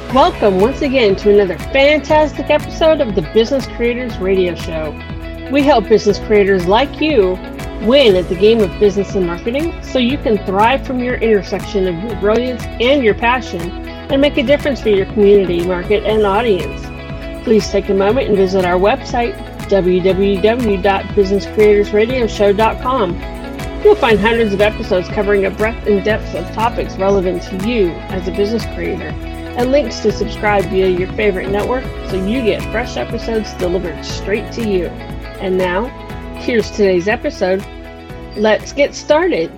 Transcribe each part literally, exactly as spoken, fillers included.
Welcome once again to another fantastic episode of the Business Creators Radio Show. We help business creators like you win at the game of business and marketing so you can thrive from your intersection of your brilliance and your passion and make a difference for your community, market, and audience. Please take a moment and visit our website, w w w dot business creators radio show dot com. You'll find hundreds of episodes covering a breadth and depth of topics relevant to you as a business creator, and links to subscribe via your favorite network so you get fresh episodes delivered straight to you. And now, here's today's episode. Let's get started.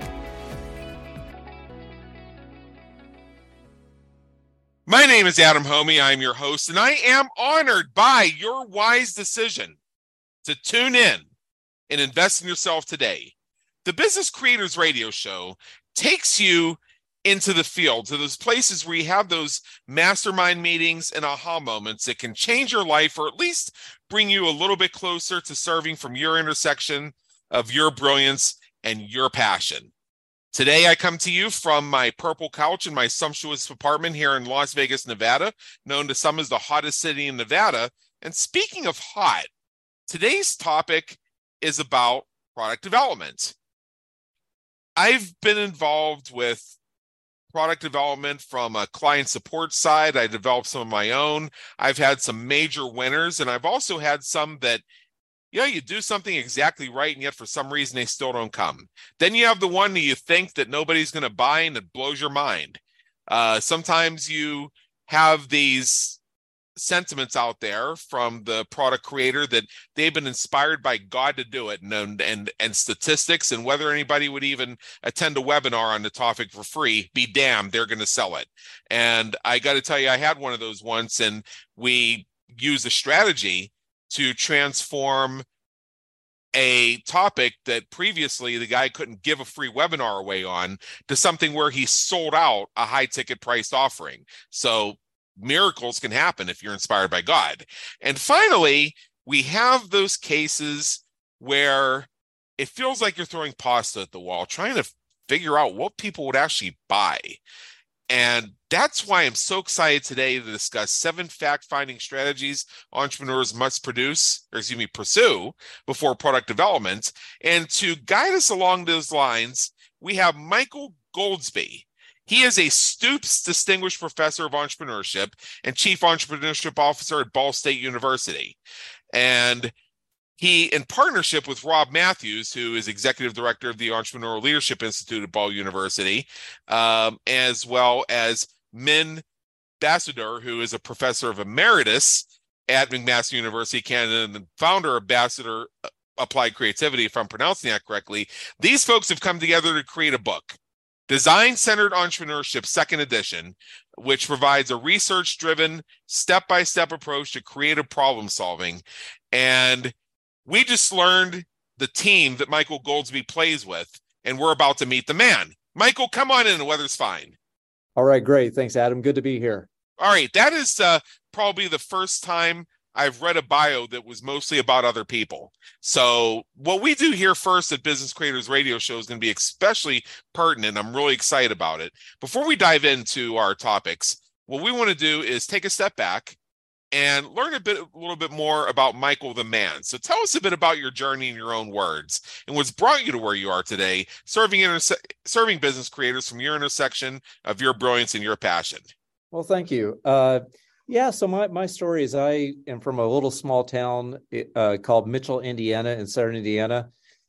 My name is Adam Homey. I'm your host, and I am honored by your wise decision to tune in and invest in yourself today. The Business Creators Radio Show takes you into the field, to those places where you have those mastermind meetings and aha moments that can change your life, or at least bring you a little bit closer to serving from your intersection of your brilliance and your passion. Today, I come to you from my purple couch in my sumptuous apartment here in Las Vegas, Nevada, known to some as the hottest city in Nevada. And speaking of hot, today's topic is about product development. I've been involved with product development from a client support side. I developed some of my own. I've had some major winners, and I've also had some that, you know, you do something exactly right, and yet for some reason they still don't come. Then you have the one that you think that nobody's going to buy, and it blows your mind. Uh, sometimes you have these sentiments out there from the product creator that they've been inspired by God to do it, and and and statistics, and whether anybody would even attend a webinar on the topic for free, be damned, they're going to sell it. And I got to tell you, I had one of those once, and we used a strategy to transform a topic that previously the guy couldn't give a free webinar away on to something where he sold out a high ticket priced offering. So miracles can happen if you're inspired by God. And finally, we have those cases where it feels like you're throwing pasta at the wall, trying to figure out what people would actually buy. And that's why I'm so excited today to discuss seven fact-finding strategies entrepreneurs must produce, or excuse me, pursue before product development. And to guide us along those lines, we have Michael Goldsby. He is a Stoops Distinguished Professor of Entrepreneurship and Chief Entrepreneurship Officer at Ball State University. And he, in partnership with Rob Matthews, who is Executive Director of the Entrepreneurial Leadership Institute at Ball University, um, as well as Min Basudur, who is a Professor of Emeritus at McMaster University, Canada, and the founder of Basudur Applied Creativity, if I'm pronouncing that correctly. These folks have come together to create a book, Design-Centered Entrepreneurship, second edition, which provides a research-driven, step-by-step approach to creative problem solving. And we just learned the team that Michael Goldsby plays with, and we're about to meet the man. Michael, come on in. The weather's fine. All right, great. Thanks, Adam. Good to be here. All right, that is uh, probably the first time I've read a bio that was mostly about other people. So what we do here first at Business Creators Radio Show is going to be especially pertinent. I'm really excited about it. Before we dive into our topics, what we want to do is take a step back and learn a bit, a little bit more about Michael the man. So tell us a bit about your journey in your own words and what's brought you to where you are today, serving interse- serving business creators from your intersection of your brilliance and your passion. Well, thank you. Uh, Yeah, so my, my story is I am from a little small town uh, called Mitchell, Indiana, in southern Indiana.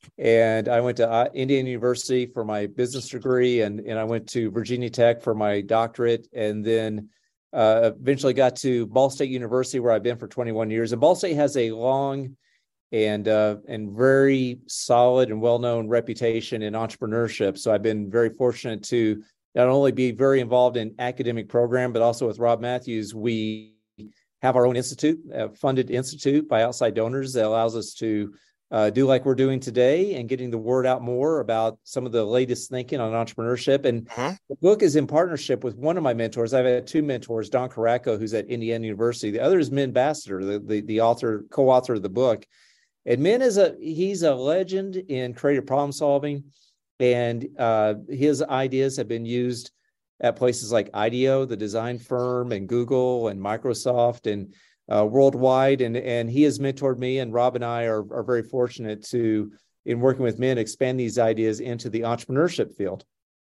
And I went to uh, Indiana University for my business degree, and, and I went to Virginia Tech for my doctorate, and then uh, eventually got to Ball State University, where I've been for twenty-one years. And Ball State has a long and uh, and very solid and well-known reputation in entrepreneurship. So I've been very fortunate to not only be very involved in academic program, but also with Rob Matthews, we have our own institute, a funded institute by outside donors that allows us to uh, do like we're doing today and getting the word out more about some of the latest thinking on entrepreneurship. And uh-huh. The book is in partnership with one of my mentors. I've had two mentors, Don Caracco, who's at Indiana University. The other is Min Basudur, the, the, the author, co-author of the book. And Min is a, he's a legend in creative problem solving. And uh, his ideas have been used at places like IDEO, the design firm, and Google and Microsoft and uh, worldwide. And, and he has mentored me, and Rob and I are, are very fortunate to, in working with men, expand these ideas into the entrepreneurship field.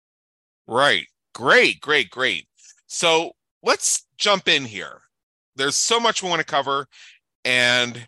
Right. Great, great, great. So let's jump in here. There's so much we want to cover. And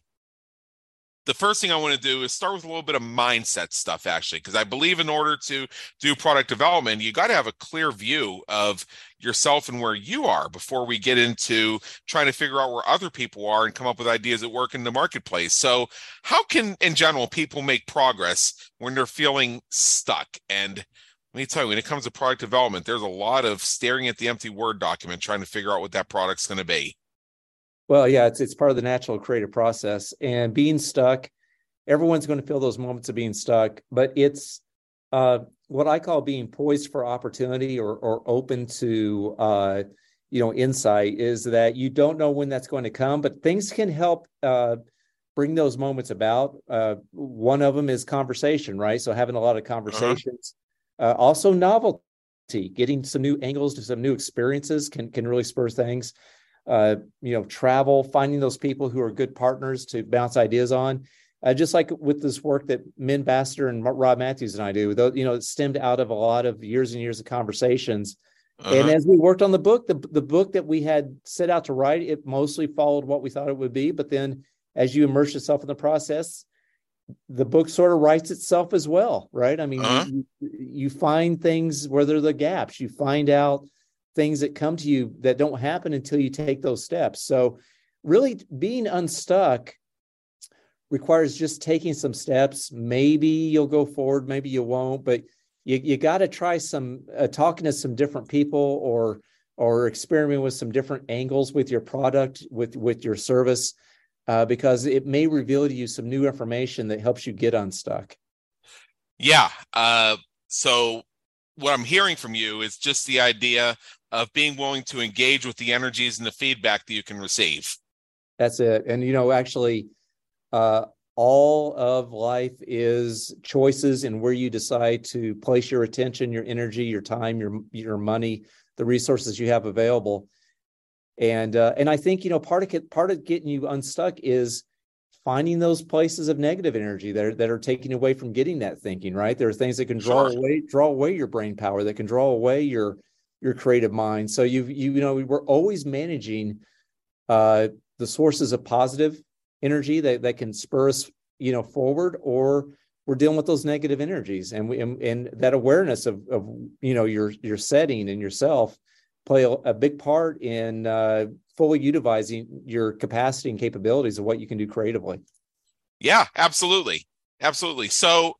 the first thing I want to do is start with a little bit of mindset stuff, actually, because I believe in order to do product development, you got to have a clear view of yourself and where you are before we get into trying to figure out where other people are and come up with ideas that work in the marketplace. So how can, in general, people make progress when they're feeling stuck? And let me tell you, when it comes to product development, there's a lot of staring at the empty Word document trying to figure out what that product's going to be. Well, yeah, it's it's part of the natural creative process. And being stuck, everyone's going to feel those moments of being stuck, but it's uh, what I call being poised for opportunity or or open to uh, you know insight, is that you don't know when that's going to come, but things can help uh, bring those moments about. Uh, one of them is conversation, right? So having a lot of conversations. Uh-huh. Uh, also novelty, getting some new angles to some new experiences can can really spur things. Uh, you know, travel, finding those people who are good partners to bounce ideas on. Uh, just like with this work that Min Baster and Rob Matthews and I do, though, you know, it stemmed out of a lot of years and years of conversations. Uh-huh. And as we worked on the book, the, the book that we had set out to write, it mostly followed what we thought it would be. But then as you immerse yourself in the process, the book sort of writes itself as well, right? I mean, uh-huh. you, you find things where there are the gaps. You find out things that come to you that don't happen until you take those steps. So really being unstuck requires just taking some steps. Maybe you'll go forward, maybe you won't, but you, you got to try some uh, talking to some different people or or experimenting with some different angles with your product, with, with your service, uh, because it may reveal to you some new information that helps you get unstuck. Yeah. Uh, so what I'm hearing from you is just the idea of being willing to engage with the energies and the feedback that you can receive. That's it. And, you know, actually, uh, all of life is choices in where you decide to place your attention, your energy, your time, your your money, the resources you have available. And uh, and I think, you know, part of it, part of getting you unstuck is finding those places of negative energy that are, that are taking away from getting that thinking, right? There are things that can draw sure. away, draw away your brain power, that can draw away your your creative mind. So you you you know we're always managing uh, the sources of positive energy that, that can spur us you know forward, or we're dealing with those negative energies, and we and, and that awareness of of you know your your setting and yourself play a, a big part in uh, fully utilizing your capacity and capabilities of what you can do creatively. Yeah, absolutely, absolutely. So.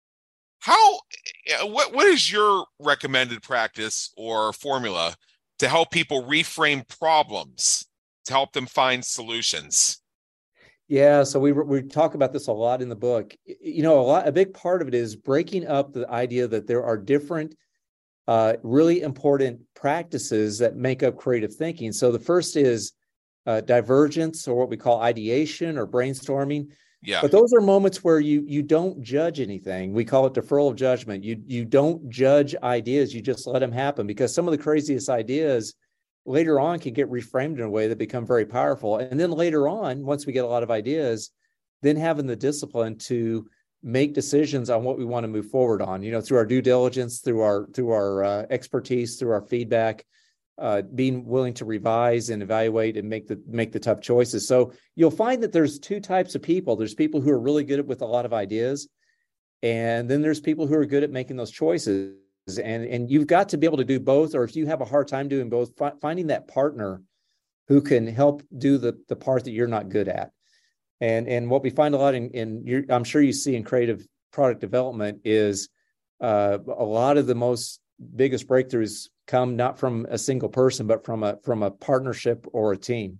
How, what, what is your recommended practice or formula to help people reframe problems, to help them find solutions? Yeah, so we we talk about this a lot in the book. You know, a lot, a big part of it is breaking up the idea that there are different, uh, really important practices that make up creative thinking. So the first is uh, divergence, or what we call ideation or brainstorming. Yeah. But those are moments where you you don't judge anything. We call it deferral of judgment. You you don't judge ideas. You just let them happen, because some of the craziest ideas later on can get reframed in a way that become very powerful. And then later on, once we get a lot of ideas, then having the discipline to make decisions on what we want to move forward on, you know, through our due diligence, through our through our uh, expertise, through our feedback, uh, being willing to revise and evaluate and make the make the tough choices. So you'll find that there's two types of people. There's people who are really good at with a lot of ideas, and then there's people who are good at making those choices. And and you've got to be able to do both, or if you have a hard time doing both, fi- finding that partner who can help do the the part that you're not good at. And and what we find a lot in, in your, I'm sure you see in creative product development is uh, a lot of the most biggest breakthroughs come not from a single person, but from a from a partnership or a team.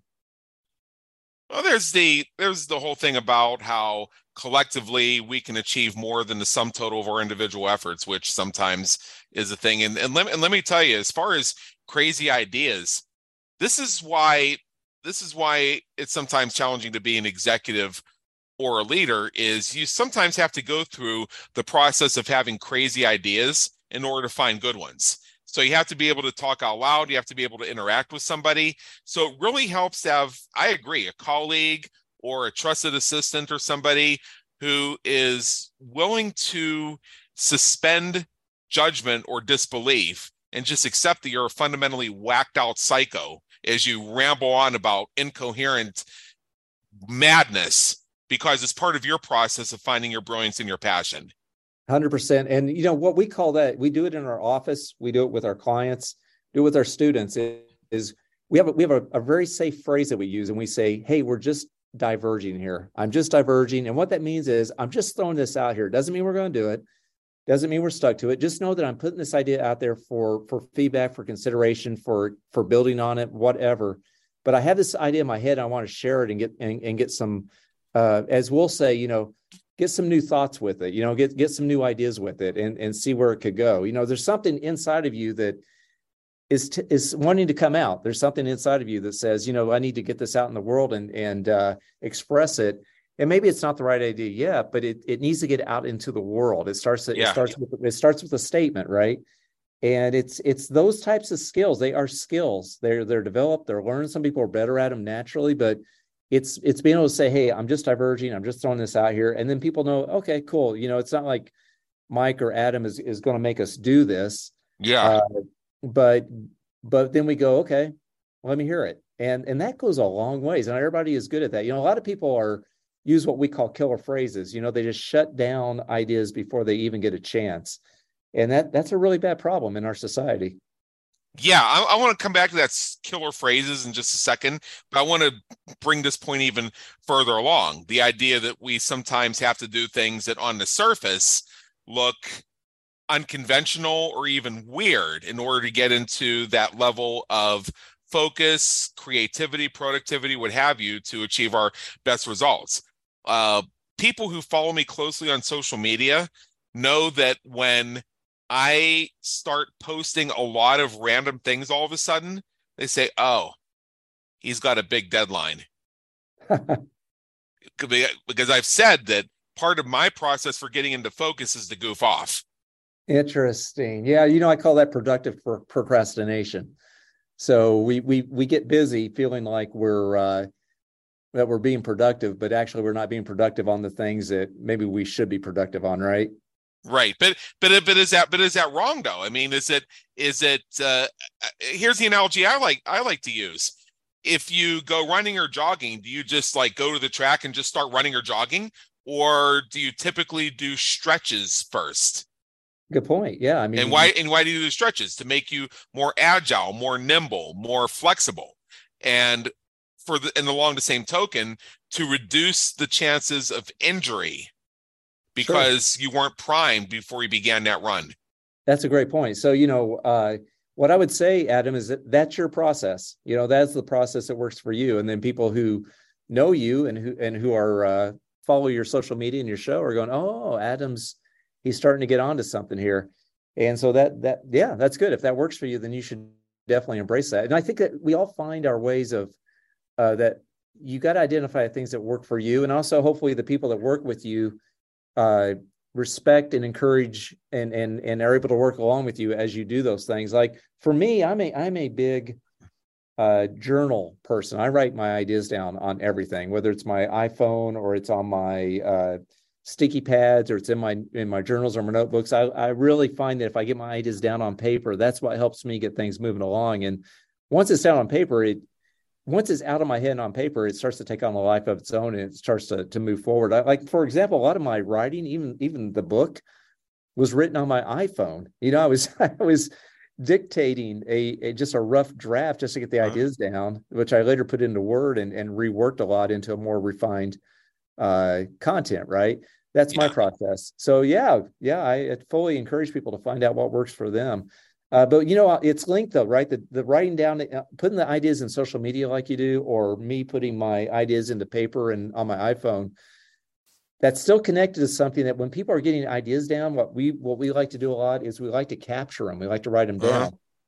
Well, there's the there's the whole thing about how collectively we can achieve more than the sum total of our individual efforts, which sometimes is a thing. And and let, and let me tell you, as far as crazy ideas, this is why this is why it's sometimes challenging to be an executive or a leader, is you sometimes have to go through the process of having crazy ideas in order to find good ones. So you have to be able to talk out loud. You have to be able to interact with somebody. So it really helps to have, I agree, a colleague or a trusted assistant or somebody who is willing to suspend judgment or disbelief and just accept that you're a fundamentally whacked out psycho as you ramble on about incoherent madness, because it's part of your process of finding your brilliance and your passion. one hundred percent. And, you know, what we call that, we do it in our office, we do it with our clients, do it with our students, is we have, a, we have a, a very safe phrase that we use, and we say, hey, we're just diverging here. I'm just diverging. And what that means is I'm just throwing this out here. Doesn't mean we're going to do it. Doesn't mean we're stuck to it. Just know that I'm putting this idea out there for, for feedback, for consideration, for, for building on it, whatever. But I have this idea in my head. I want to share it and get, and, and get some, uh, as we'll say, you know, get some new thoughts with it, you know, get, get some new ideas with it, and, and see where it could go. You know, there's something inside of you that is, t- is wanting to come out. There's something inside of you that says, you know, I need to get this out in the world and, and, uh, express it. And maybe it's not the right idea yet, but it, it needs to get out into the world. It starts, yeah. it starts with, it starts with a statement, right? And it's, it's those types of skills. They are skills. They're, they're developed, they're learned. Some people are better at them naturally, but it's, it's being able to say, hey, I'm just diverging. I'm just throwing this out here. And then people know, okay, cool. You know, it's not like Mike or Adam is, is going to make us do this. Yeah. Uh, but, but then we go, okay, let me hear it. And, and that goes a long ways. And everybody is good at that. You know, a lot of people are, use what we call killer phrases. You know, they just shut down ideas before they even get a chance. And that that's a really bad problem in our society. Yeah, I, I want to come back to that killer phrases in just a second, but I want to bring this point even further along. The idea that we sometimes have to do things that on the surface look unconventional or even weird in order to get into that level of focus, creativity, productivity, what have you, to achieve our best results. Uh, people who follow me closely on social media know that when I start posting a lot of random things all of a sudden, they say, oh, he's got a big deadline. Because I've said that part of my process for getting into focus is to goof off. Interesting. Yeah, you know, I call that productive pro- procrastination. So we we we get busy feeling like we're uh, that we're being productive, but actually we're not being productive on the things that maybe we should be productive on, right? Right, but but but is that but is that wrong though? I mean, is it is it? Uh, here's the analogy I like I like to use. If you go running or jogging, do you just like go to the track and just start running or jogging, or do you typically do stretches first? Good point. Yeah, I mean, and why and why do you do stretches? To make you more agile, more nimble, more flexible, and for the and along the same token, to reduce the chances of injury. Because sure. You weren't primed before you began that run. That's a great point. So, you know, uh, what I would say, Adam, is that that's your process. You know, that's the process that works for you. And then people who know you and who and who are uh, follow your social media and your show are going, oh, Adam's, he's starting to get onto something here. And so that, that, yeah, that's good. If that works for you, then you should definitely embrace that. And I think that we all find our ways of uh, that you got to identify things that work for you. And also hopefully the people that work with you uh, respect and encourage and, and, and are able to work along with you as you do those things. Like for me, I'm a, I'm a big, uh, journal person. I write my ideas down on everything, whether it's my iPhone or it's on my, uh, sticky pads or it's in my, in my journals or my notebooks. I, I really find that if I get my ideas down on paper, that's what helps me get things moving along. And once it's down on paper, it, once it's out of my head and on paper, it starts to take on a life of its own and it starts to, to move forward. I, like, for example, a lot of my writing, even, even the book was written on my iPhone. You know, I was, I was dictating a, a just a rough draft just to get the uh-huh. ideas down, which I later put into Word and, and reworked a lot into a more refined uh, content, right? That's yeah. my process. So yeah, yeah, I fully encourage people to find out what works for them. Uh, but, you know, it's linked, though, right? The, the writing down, uh, putting the ideas in social media like you do, or me putting my ideas into paper and on my iPhone, that's still connected to something that when people are getting ideas down, what we what we like to do a lot is we like to capture them. We like to write them down uh-huh.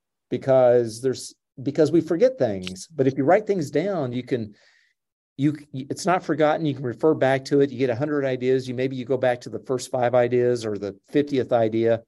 because there's because we forget things. But if you write things down, you can you it's not forgotten. You can refer back to it. You get a hundred ideas. You maybe you go back to the first five ideas or the fiftieth idea.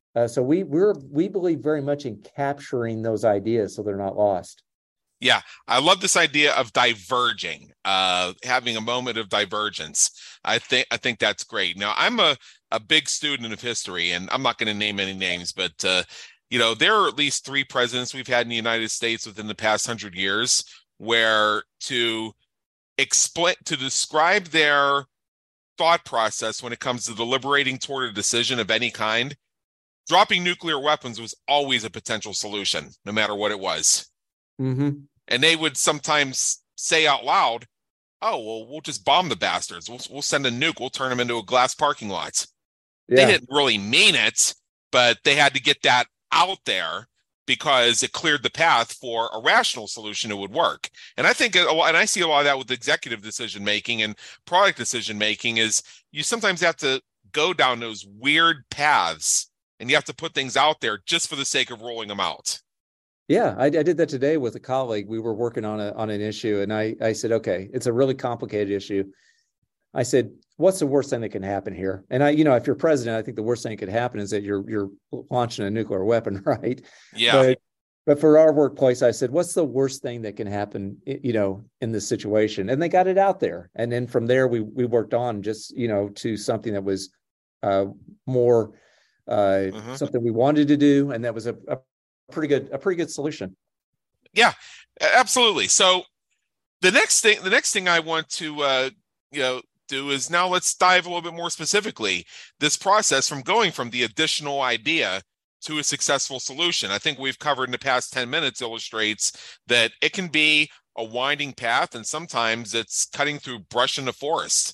Uh, so we we're we believe very much in capturing those ideas so they're not lost. Yeah, I love this idea of diverging, uh, having a moment of divergence. I think I think that's great. Now, I'm a, a big student of history, and I'm not going to name any names, but uh, you know, there are at least three presidents we've had in the United States within the past hundred years where to explain to describe their thought process when it comes to deliberating toward a decision of any kind, dropping nuclear weapons was always a potential solution, no matter what it was. Mm-hmm. And they would sometimes say out loud, oh, well, we'll just bomb the bastards. We'll, we'll send a nuke. We'll turn them into a glass parking lot. Yeah. They didn't really mean it, but they had to get that out there because it cleared the path for a rational solution that would work. And I think, and I see a lot of that with executive decision-making and product decision-making is you sometimes have to go down those weird paths and you have to put things out there just for the sake of rolling them out. Yeah, I, I did that today with a colleague. We were working on a on an issue, and I I said, okay, it's a really complicated issue. I said, what's the worst thing that can happen here? And I, you know, if you're president, I think the worst thing that could happen is that you're you're launching a nuclear weapon, right? Yeah. But, but for our workplace, I said, what's the worst thing that can happen, you know, in this situation? And they got it out there, and then from there, we we worked on just you know to something that was uh, more uh, mm-hmm. something we wanted to do, and that was a, a pretty good a pretty good solution. Yeah, absolutely. So the next thing the next thing I want to uh you know do is now let's dive a little bit more specifically this process from going from the additional idea to a successful solution. I think we've covered in the past ten minutes illustrates that it can be a winding path, and sometimes it's cutting through brush in the forest.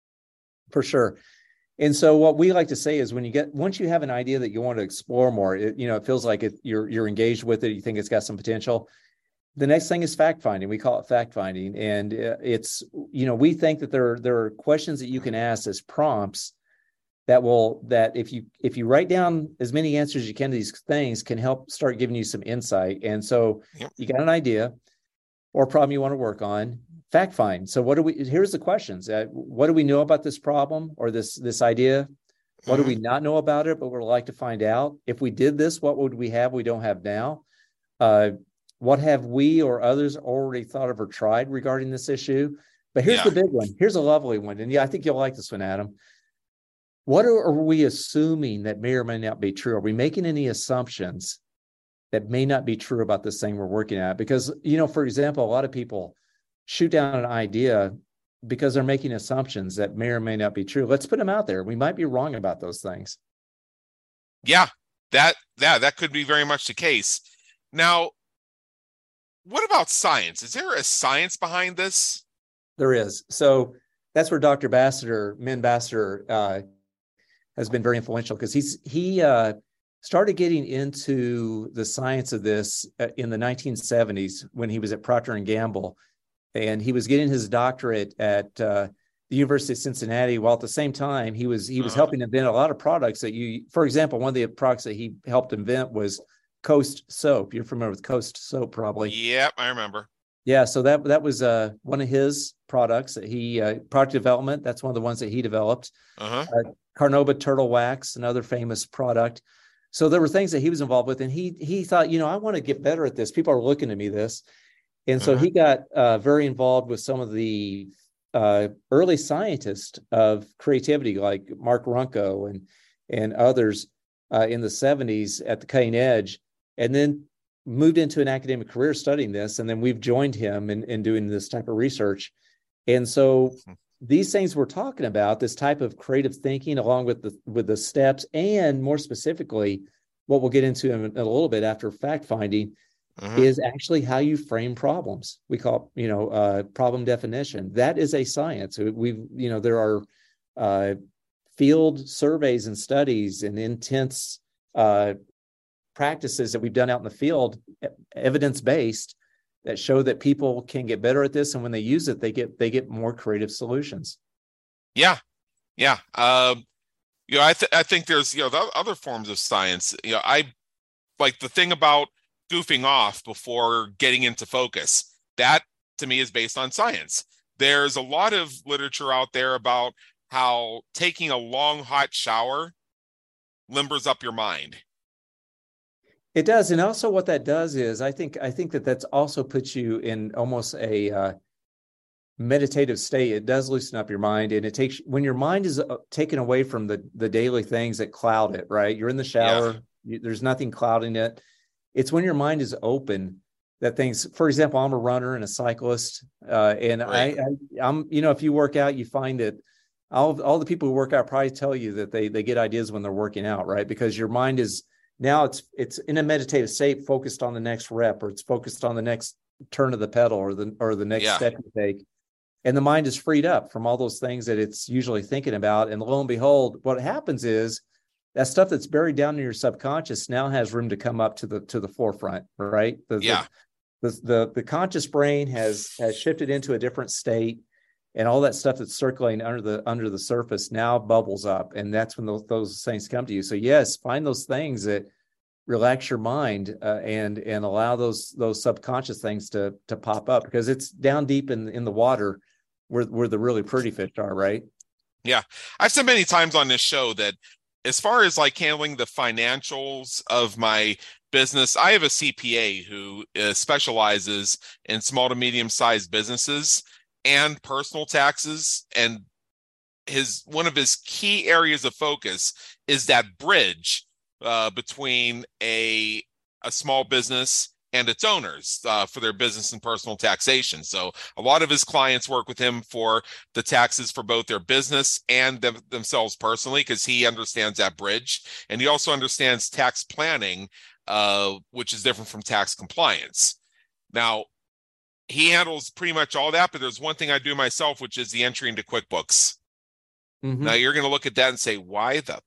For sure. And so what we like to say is when you get, once you have an idea that you want to explore more, it, you know, it feels like it, you're, you're engaged with it. You think it's got some potential. The next thing is fact finding. We call it fact finding. And it's, you know, we think that there, there are questions that you can ask as prompts that will, that if you, if you write down as many answers as you can to these things can help start giving you some insight. And so yep. you got an idea or a problem you want to work on. Fact find. So what do we, here's the questions. Uh, what do we know about this problem or this, this idea? What mm-hmm. do we not know about it, but we'd like to find out? If we did this, what would we have we don't have now? Uh, what have we or others already thought of or tried regarding this issue? But here's yeah. the big one. Here's a lovely one. And yeah, I think you'll like this one, Adam. What are, are we assuming that may or may not be true? Are we making any assumptions that may not be true about this thing we're working at? Because, you know, for example, a lot of people shoot down an idea because they're making assumptions that may or may not be true. Let's put them out there. We might be wrong about those things. Yeah, that that that could be very much the case. Now, what about science? Is there a science behind this? There is. So that's where Doctor Bassiter, Min Bassiter, uh, has been very influential because he's he uh, started getting into the science of this in the nineteen seventies when he was at Procter and Gamble. And he was getting his doctorate at uh, the University of Cincinnati, while at the same time he was he was uh-huh. helping invent a lot of products that you, for example, one of the products that he helped invent was Coast soap. You're familiar with Coast soap, probably. Yep, I remember. Yeah, so that that was uh, one of his products that he uh, product development. That's one of the ones that he developed. Uh-huh. Uh, Carnauba turtle wax, another famous product. So there were things that he was involved with, and he he thought, you know, I want to get better at this. People are looking at me this. And so uh-huh. he got uh, very involved with some of the uh, early scientists of creativity, like Mark Runco and and others uh, in the seventies at the cutting edge, and then moved into an academic career studying this. And then we've joined him in, in doing this type of research. And so these things we're talking about, this type of creative thinking, along with the with the steps, and more specifically, what we'll get into in a little bit after fact finding. Uh-huh. Is actually how you frame problems. We call it, you know, uh, problem definition. That is a science. We've, you know, there are uh, field surveys and studies and intense uh, practices that we've done out in the field, evidence-based, that show that people can get better at this, and when they use it, they get they get more creative solutions. Yeah, yeah. Um, you know, I th- I think there's you know the other forms of science. You know, I like the thing about goofing off before getting into focus. That to me is based on science. There's a lot of literature out there about how taking a long hot shower limbers up your mind. It does. And also what that does is I think, I think that that's also puts you in almost a uh, meditative state. It does loosen up your mind, and it takes, when your mind is uh, taken away from the, the daily things that cloud it, right? You're in the shower, Yeah. you, there's nothing clouding it. It's when your mind is open that things, for example, I'm a runner and a cyclist. Uh, and Right. I, I, I'm, you know, if you work out, you find that all, all the people who work out probably tell you that they, they get ideas when they're working out, right? Because your mind is now it's, it's in a meditative state, focused on the next rep, or it's focused on the next turn of the pedal, or the, or the next Yeah. step you take. And the mind is freed up from all those things that it's usually thinking about. And lo and behold, what happens is that stuff that's buried down in your subconscious now has room to come up to the, to the forefront, right? The, Yeah. The, the, the, the conscious brain has, has shifted into a different state, and all that stuff that's circulating under the, under the surface now bubbles up. And that's when those, those things come to you. So yes, find those things that relax your mind uh, and, and allow those, those subconscious things to, to pop up, because it's down deep in, in the water where, where the really pretty fish are, right? Yeah. I've said many times on this show that as far as like handling the financials of my business, I have a C P A who uh, specializes in small to medium sized businesses and personal taxes. And his, one of his key areas of focus is that bridge uh, between a, a small business and its owners uh, for their business and personal taxation. So a lot of his clients work with him for the taxes for both their business and them, themselves personally, because he understands that bridge. And he also understands tax planning, uh, which is different from tax compliance. Now, he handles pretty much all that, but there's one thing I do myself, which is the entry into QuickBooks. Mm-hmm. Now, you're going to look at that and say, why the...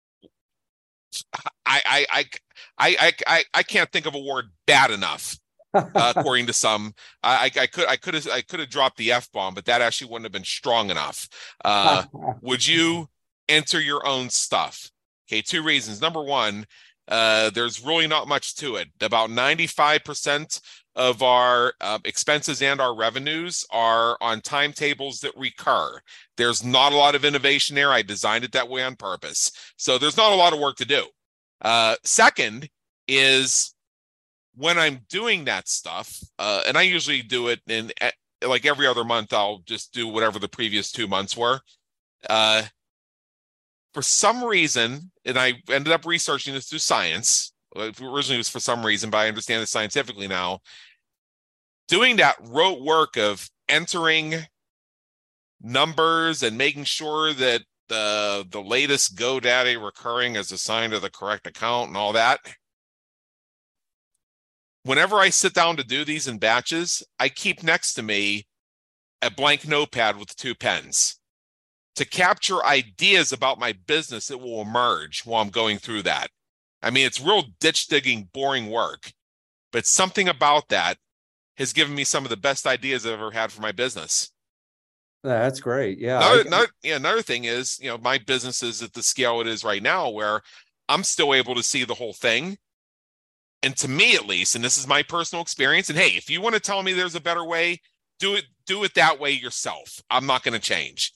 I, I, I, I, I, I can't think of a word bad enough, uh, according to some. I, I could, I could have, I could have dropped the F bomb, but that actually wouldn't have been strong enough. Uh, would you enter your own stuff? Okay, two reasons. Number one, uh, there's really not much to it. About ninety-five percent of our uh, expenses and our revenues are on timetables that recur. There's not a lot of innovation there. I designed it that way on purpose. So there's not a lot of work to do. Uh, second is when I'm doing that stuff, uh, and I usually do it in uh, like every other month, I'll just do whatever the previous two months were. Uh, for some reason, and I ended up researching this through science. Originally it was for some reason, but I understand it scientifically now. Doing that rote work of entering numbers and making sure that the the latest GoDaddy recurring is assigned to the correct account and all that. Whenever I sit down to do these in batches, I keep next to me a blank notepad with two pens to capture ideas about my business that will emerge while I'm going through that. I mean, it's real ditch digging, boring work, but something about that has given me some of the best ideas I've ever had for my business. That's great. Yeah. Another, I, another, yeah, another thing is, you know, my business is at the scale it is right now where I'm still able to see the whole thing. And to me, at least, and this is my personal experience, and hey, if you want to tell me there's a better way, do it, do it that way yourself. I'm not going to change.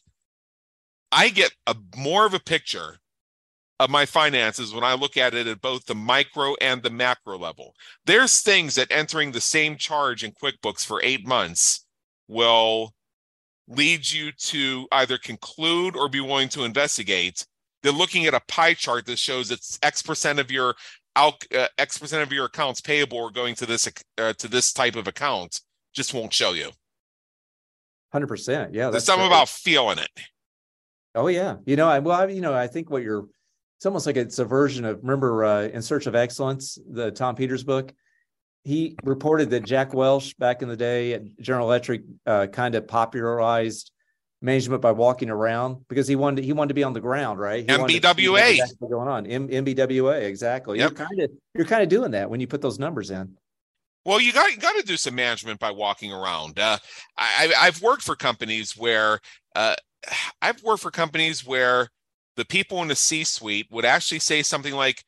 I get a more of a picture of my finances when I look at it at both the micro and the macro level. There's things that entering the same charge in QuickBooks for eight months will lead you to either conclude or be willing to investigate. They're looking at a pie chart that shows it's X percent of your out, uh, X percent of your accounts payable are going to this uh, to this type of account. Just won't show you. one hundred percent. Yeah, there's something great about feeling it. Oh yeah, you know, I well, I, you know, I think what you're. It's almost like it's a version of, remember uh, In Search of Excellence, the Tom Peters book? He reported that Jack Welch back in the day at General Electric uh, kind of popularized management by walking around because he wanted he wanted to be on the ground, right? He M B W A exactly going on. M- MBWA, exactly. Yep. You're kind of you're kind of doing that when you put those numbers in. Well, you got you got to do some management by walking around. Uh, I, I've worked for companies where uh, I've worked for companies where the people in the C-suite would actually say something like,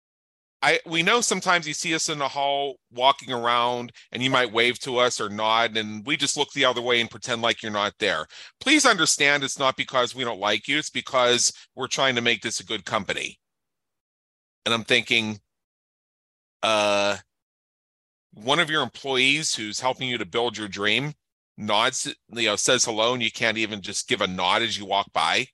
I we know sometimes you see us in the hall walking around and you might wave to us or nod, and we just look the other way and pretend like you're not there. Please understand it's not because we don't like you. It's because we're trying to make this a good company. And I'm thinking, uh, one of your employees who's helping you to build your dream nods, you know, says hello, and you can't even just give a nod as you walk by.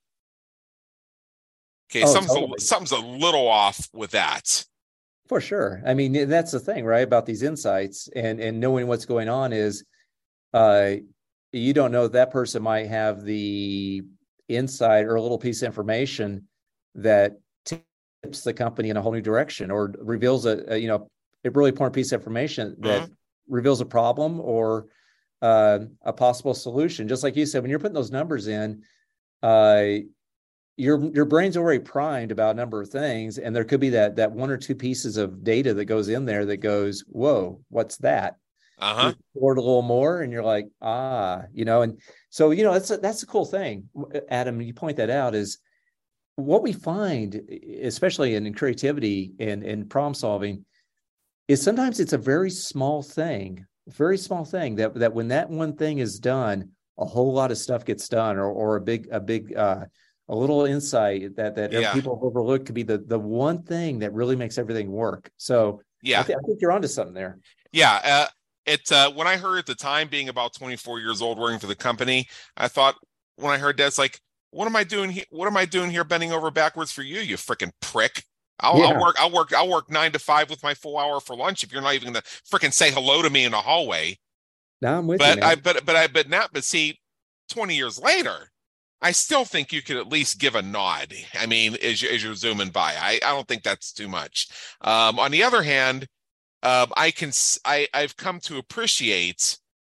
Okay, Oh, something's totally. a, something's a little off with that. For sure. I mean, that's the thing, right? About these insights and and knowing what's going on is, uh, you don't know that person might have the insight or a little piece of information that tips the company in a whole new direction, or reveals a, a you know a really important piece of information that mm-hmm. reveals a problem or uh, a possible solution. Just like you said, when you're putting those numbers in, uh, your your brain's already primed about a number of things, and there could be that that one or two pieces of data that goes in there that goes, whoa, what's that? Uh-huh. You explore it a little more, and you're like, ah, you know, and so you know that's a, that's the cool thing, Adam. You point that out is what we find, especially in, in creativity and and problem solving, is sometimes it's a very small thing, very small thing that that when that one thing is done, a whole lot of stuff gets done, or or a big a big uh, a little insight that that yeah. people overlook could be the the one thing that really makes everything work. So yeah, I, th- I think you're onto something there. Yeah, uh, it uh, when I heard at the time, being about twenty-four years old, working for the company, I thought when I heard that, it's like, what am I doing here? What am I doing here, bending over backwards for you, you freaking prick? I'll, yeah. I'll work. I'll work. I'll work nine to five with my full hour for lunch if you're not even going to freaking say hello to me in the hallway. No, I'm with but you. Man. I, but but I, but not. But see, twenty years later, I still think you could at least give a nod. I mean, as, you, as you're zooming by, I, I don't think that's too much. Um, on the other hand, um, I can I I've come to appreciate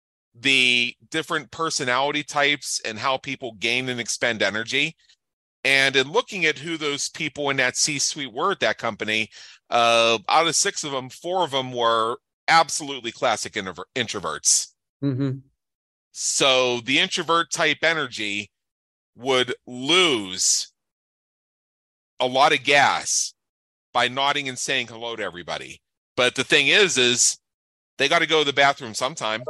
the different personality types and how people gain and expend energy. And in looking at who those people in that C-suite were at that company, uh, out of six of them, four of them were absolutely classic intro- introverts. Mm-hmm. So the introvert type energy would lose a lot of gas by nodding and saying hello to everybody. But the thing is, is they got to go to the bathroom sometime.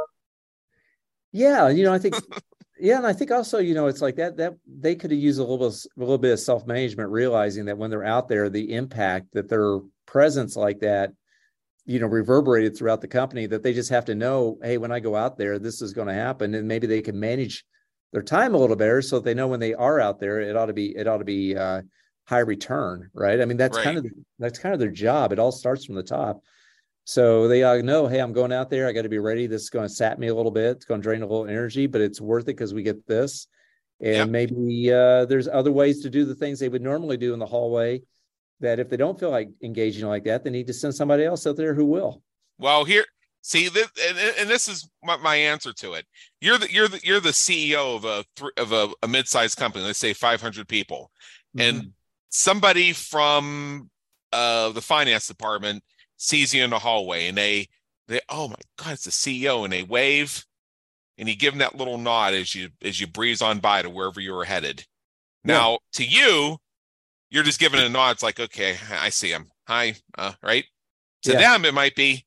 Yeah, you know, I think... Yeah, and I think also, you know, it's like that, that they could have used a little bit, a little bit of self-management, realizing that when they're out there, the impact that their presence like that, you know, reverberated throughout the company, that they just have to know, hey, when I go out there, this is going to happen. And maybe they can manage their time a little better so that they know when they are out there, it ought to be, it ought to be uh, high return, right? I mean, that's right. kind of, that's kind of their job. It all starts from the top. So they uh, know, hey, I'm going out there. I got to be ready. This is going to sap me a little bit. It's going to drain a little energy, but it's worth it because we get this. And yep. maybe uh, there's other ways to do the things they would normally do in the hallway that if they don't feel like engaging like that, they need to send somebody else out there who will. Well, here, see, this, and, and this is my, my answer to it. You're the you're the you're the C E O of a of a, a mid-sized company. Let's say five hundred people, mm-hmm. and somebody from uh, the finance department sees you in the hallway, and they they oh my god, it's the C E O, and they wave, and you give them that little nod as you as you breeze on by to wherever you were headed. Yeah. Now to you, you're just giving a nod. It's like, okay, I see him. Hi, uh, right? To yeah. them, it might be,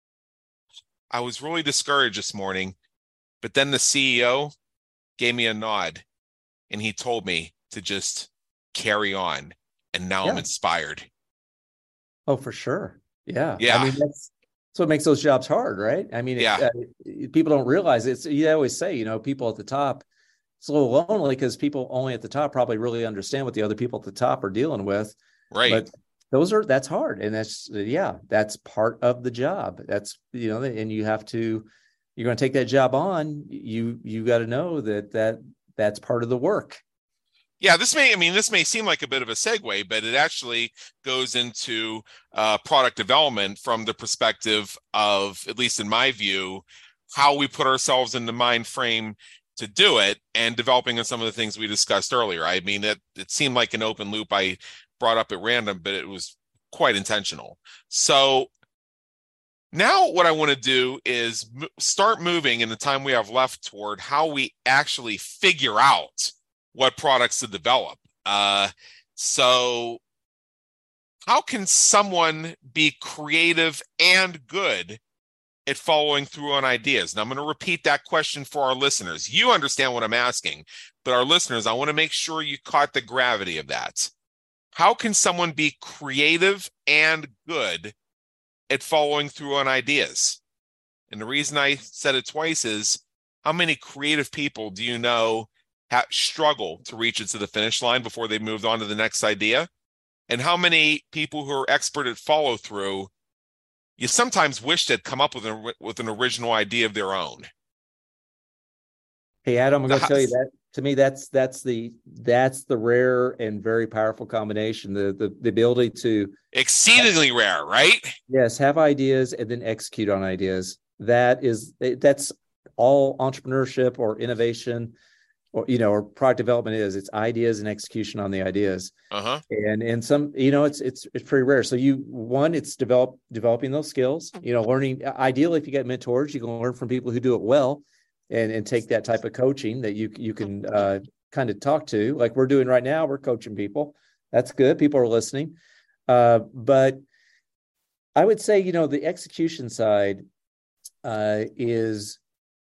I was really discouraged this morning, but then the C E O gave me a nod, and he told me to just carry on, and now yeah. I'm inspired. Oh, for sure. Yeah. Yeah. I mean, that's, that's what makes those jobs hard, right? I mean, yeah. it, uh, people don't realize it's, you always say, you know, people at the top, it's a little lonely because people only at the top probably really understand what the other people at the top are dealing with. Right. But those are, that's hard. And that's, yeah, that's part of the job. That's, you know, and you have to, you're going to take that job on, you, you got to know that, that that's part of the work. Yeah, this may, I mean, this may seem like a bit of a segue, but it actually goes into uh, product development from the perspective of, at least in my view, how we put ourselves in the mind frame to do it, and developing on some of the things we discussed earlier. I mean, it, it seemed like an open loop I brought up at random, but it was quite intentional. So now what I want to do is m- start moving in the time we have left toward how we actually figure out what products to develop. Uh, so how can someone be creative and good at following through on ideas? Now, I'm going to repeat that question for our listeners. You understand what I'm asking, but our listeners, I want to make sure you caught the gravity of that. How can someone be creative and good at following through on ideas. And the reason I said it twice is, how many creative people do you know ha- struggle to reach it to the finish line before they moved on to the next idea? And how many people who are expert at follow through, you sometimes wish they'd come up with an, with an original idea of their own? Hey, Adam, I'm going to tell you that to me, that's that's the that's the rare and very powerful combination. The the, the ability to exceedingly have, rare, right? Yes, have ideas and then execute on ideas. That is that's all entrepreneurship or innovation, or you know, or product development is. It's ideas and execution on the ideas. Uh-huh. And and some, you know, it's it's it's pretty rare. So you one, it's develop developing those skills. You know, learning. Ideally, if you get mentors, you can learn from people who do it well. And, and take that type of coaching that you you can uh, kind of talk to, like we're doing right now. We're coaching people. That's good. People are listening. Uh, but I would say, you know, the execution side uh, is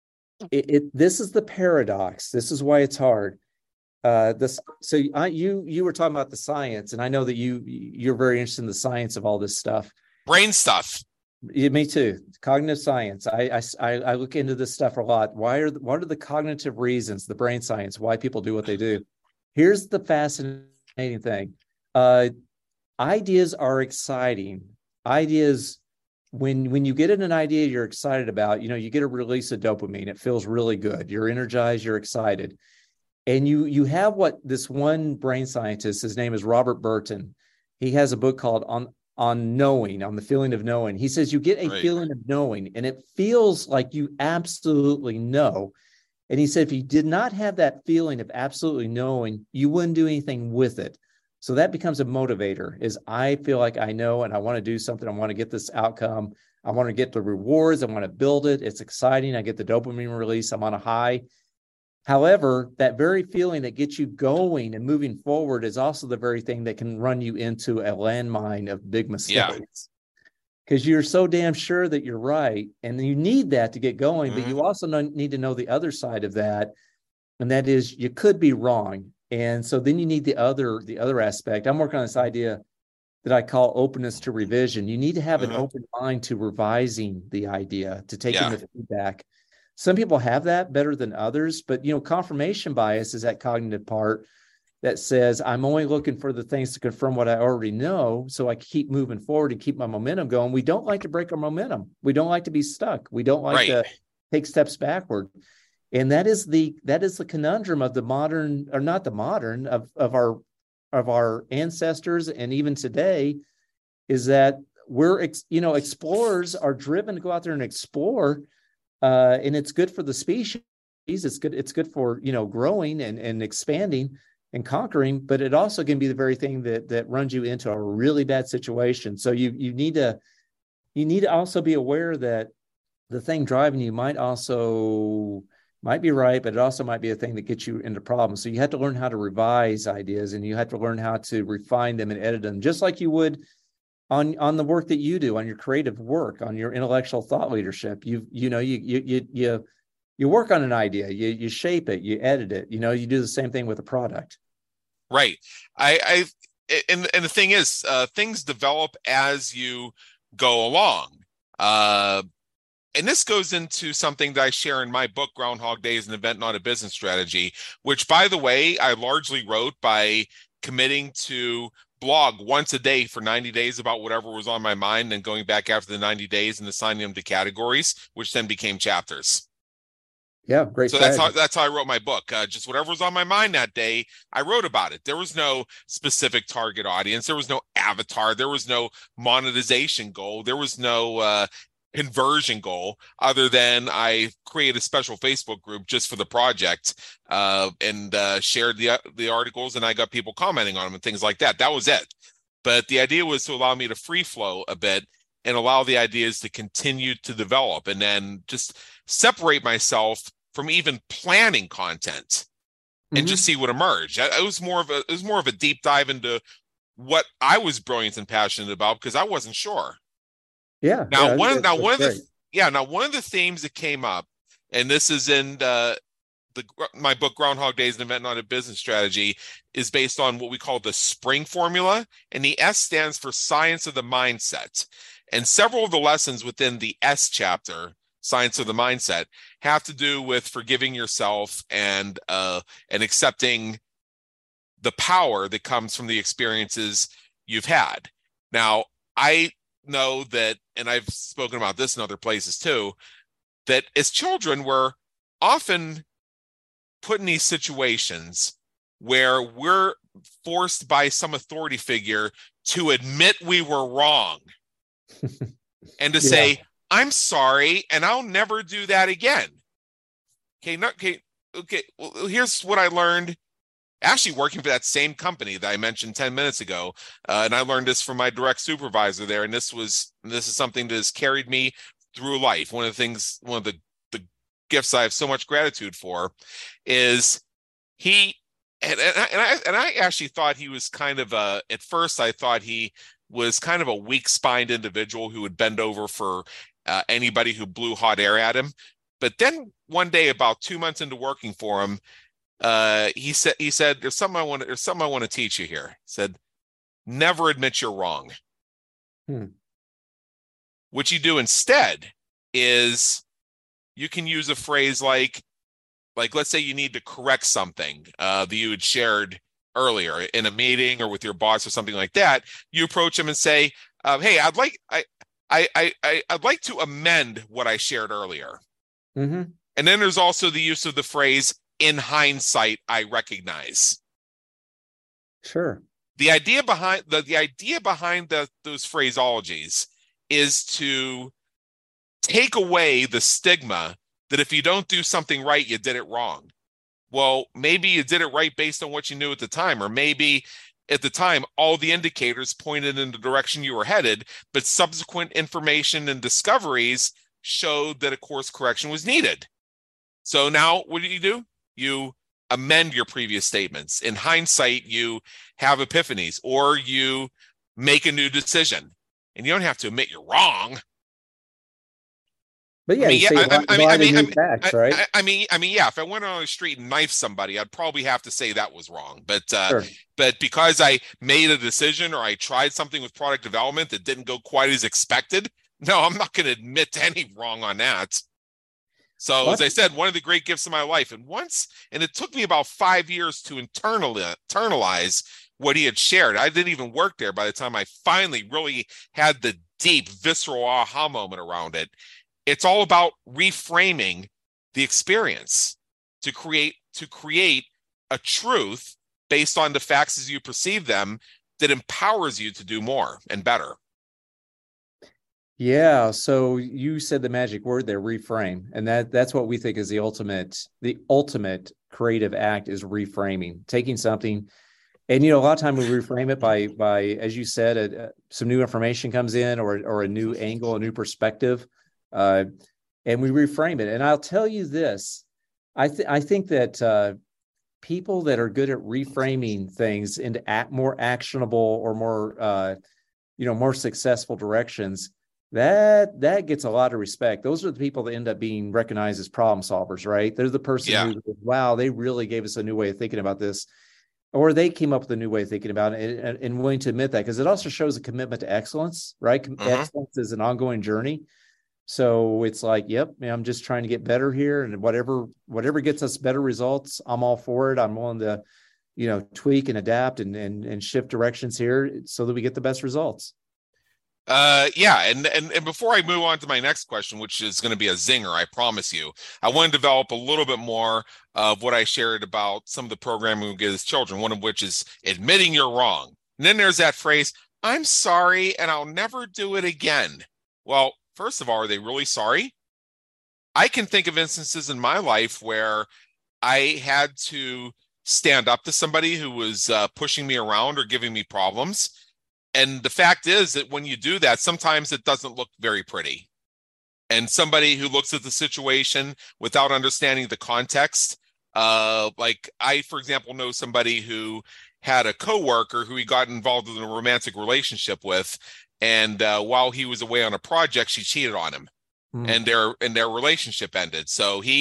it, it. This is the paradox. This is why it's hard. Uh, this so I, you you were talking about the science, and I know that you you're very interested in the science of all this stuff. Brain stuff. Yeah, me too. Cognitive science. I, I I look into this stuff a lot. Why are the, what are the cognitive reasons, the brain science, why people do what they do? Here's the fascinating thing. Uh, ideas are exciting. Ideas, when when you get in an idea you're excited about, you know, you get a release of dopamine. It feels really good. You're energized. You're excited, and you you have what this one brain scientist. His name is Robert Burton. He has a book called On. on knowing, on the feeling of knowing. He says you get a right. feeling of knowing, and it feels like you absolutely know. And he said, if you did not have that feeling of absolutely knowing, you wouldn't do anything with it. So that becomes a motivator, is I feel like I know, and I want to do something. I want to get this outcome. I want to get the rewards. I want to build it. It's exciting. I get the dopamine release. I'm on a high. However, that very feeling that gets you going and moving forward is also the very thing that can run you into a landmine of big mistakes. Because yeah. you're so damn sure that you're right, and you need that to get going, mm-hmm. but you also need to know the other side of that, and that is you could be wrong. And so then you need the other the other aspect. I'm working on this idea that I call openness to revision. You need to have mm-hmm. an open mind to revising the idea, to taking yeah. the feedback. Some people have that better than others, but, you know, confirmation bias is that cognitive part that says I'm only looking for the things to confirm what I already know, so I keep moving forward and keep my momentum going. We don't like to break our momentum. We don't like to be stuck. We don't like right. to take steps backward. And that is the that is the conundrum of the modern, or not the modern, of, of our of our ancestors and even today, is that we're, you know, explorers are driven to go out there and explore. Uh, and it's good for the species. It's good. It's good for, you know, growing and, and expanding and conquering. But it also can be the very thing that that runs you into a really bad situation. So you you need to you need to also be aware that the thing driving you might also might be right, but it also might be a thing that gets you into problems. So you have to learn how to revise ideas, and you have to learn how to refine them and edit them, just like you would on on the work that you do, on your creative work, on your intellectual thought leadership. You you know you you you you, you work on an idea, you you shape it, you edit it. You know, you do the same thing with a product. Right. I I and and the thing is, uh, things develop as you go along. Uh, and this goes into something that I share in my book, Groundhog Day is an Event, Not a Business Strategy, which, by the way, I largely wrote by committing to blog once a day for ninety days about whatever was on my mind, and going back after the ninety days and assigning them to categories, which then became chapters. Yeah, great. So strategy. that's how that's how I wrote my book. Uh, just whatever was on my mind that day, I wrote about it. There was no specific target audience. There was no avatar. There was no monetization goal. There was no uh, conversion goal, other than I create a special Facebook group just for the project, uh, and uh, shared the the articles, and I got people commenting on them and things like that. That was it. But the idea was to allow me to free flow a bit and allow the ideas to continue to develop, and then just separate myself from even planning content and mm-hmm. just see what emerged. It was more of a it was more of a deep dive into what I was brilliant and passionate about, because I wasn't sure. Yeah. Now yeah, one that's, now that's one of great. the yeah now one of the themes that came up, and this is in uh, the my book Groundhog Day is an Event, Not a Business Strategy, is based on what we call the SPRING formula, and the S stands for science of the mindset. And several of the lessons within the S chapter, Science of the Mindset, have to do with forgiving yourself and uh, and accepting the power that comes from the experiences you've had. Now, I know that, and I've spoken about this in other places too, that as children, we're often put in these situations where we're forced by some authority figure to admit we were wrong and to yeah. say, I'm sorry, and I'll never do that again. Okay, not, okay, okay. Well, here's what I learned. Actually working for that same company that I mentioned ten minutes ago. Uh, and I learned this from my direct supervisor there. And this was, this is something that has carried me through life. One of the things, one of the, the gifts I have so much gratitude for is he, and, and, I, and I, and I actually thought he was kind of a, at first I thought he was kind of a weak-spined individual who would bend over for uh, anybody who blew hot air at him. But then one day, about two months into working for him, Uh, he said, he said, there's something I want to, there's something I want to teach you here. He said, never admit you're wrong. Hmm. What you do instead is you can use a phrase like, like, let's say you need to correct something uh, that you had shared earlier in a meeting or with your boss or something like that. You approach him and say, uh, hey, I'd like, I, I, I, I, I'd like to amend what I shared earlier. Mm-hmm. And then there's also the use of the phrase, in hindsight, I recognize. Sure. The idea behind the, the idea behind the, those phraseologies is to take away the stigma that if you don't do something right, you did it wrong. Well, maybe you did it right based on what you knew at the time, or maybe at the time, all the indicators pointed in the direction you were headed, but subsequent information and discoveries showed that a course correction was needed. So now what do you do? You amend your previous statements. In hindsight, you have epiphanies, or you make a new decision. And you don't have to admit you're wrong. But yeah, I mean, you yeah, I, I, mean, I mean, I mean, facts, right? I, I mean, I mean, yeah. If I went on the street and knifed somebody, I'd probably have to say that was wrong. But, uh, sure. but because I made a decision or I tried something with product development that didn't go quite as expected, no, I'm not going to admit to any wrong on that. So what? As I said, one of the great gifts of my life, and once, and it took me about five years to internalize, internalize what he had shared. I didn't even work there by the time I finally really had the deep, visceral aha moment around it. It's all about reframing the experience to create to create a truth based on the facts as you perceive them that empowers you to do more and better. Yeah, so you said the magic word there, reframe, and that that's what we think is the ultimate the ultimate creative act is reframing, taking something, and you know a lot of time we reframe it by by as you said, a, a, some new information comes in or or a new angle, a new perspective, uh, and we reframe it. And I'll tell you this, I th- I think that uh, people that are good at reframing things into act, more actionable or more uh, you know more successful directions. That that gets a lot of respect. Those are the people that end up being recognized as problem solvers, right? They're the person yeah. who, wow, they really gave us a new way of thinking about this, or they came up with a new way of thinking about it and, and willing to admit that, because it also shows a commitment to excellence, right? Mm-hmm. Excellence is an ongoing journey. So it's like, yep, I'm just trying to get better here, and whatever whatever gets us better results, I'm all for it. I'm willing to, you know, tweak and adapt and and, and shift directions here so that we get the best results. Uh, yeah, and, and and before I move on to my next question, which is going to be a zinger, I promise you, I want to develop a little bit more of what I shared about some of the programming we give as children, one of which is admitting you're wrong. And then there's that phrase, I'm sorry, and I'll never do it again. Well, first of all, are they really sorry? I can think of instances in my life where I had to stand up to somebody who was uh, pushing me around or giving me problems. And the fact is that when you do that, sometimes it doesn't look very pretty. And somebody who looks at the situation without understanding the context, uh, like I, for example, know somebody who had a coworker who he got involved in a romantic relationship with, and uh, while he was away on a project, she cheated on him, mm. and their and their relationship ended. So he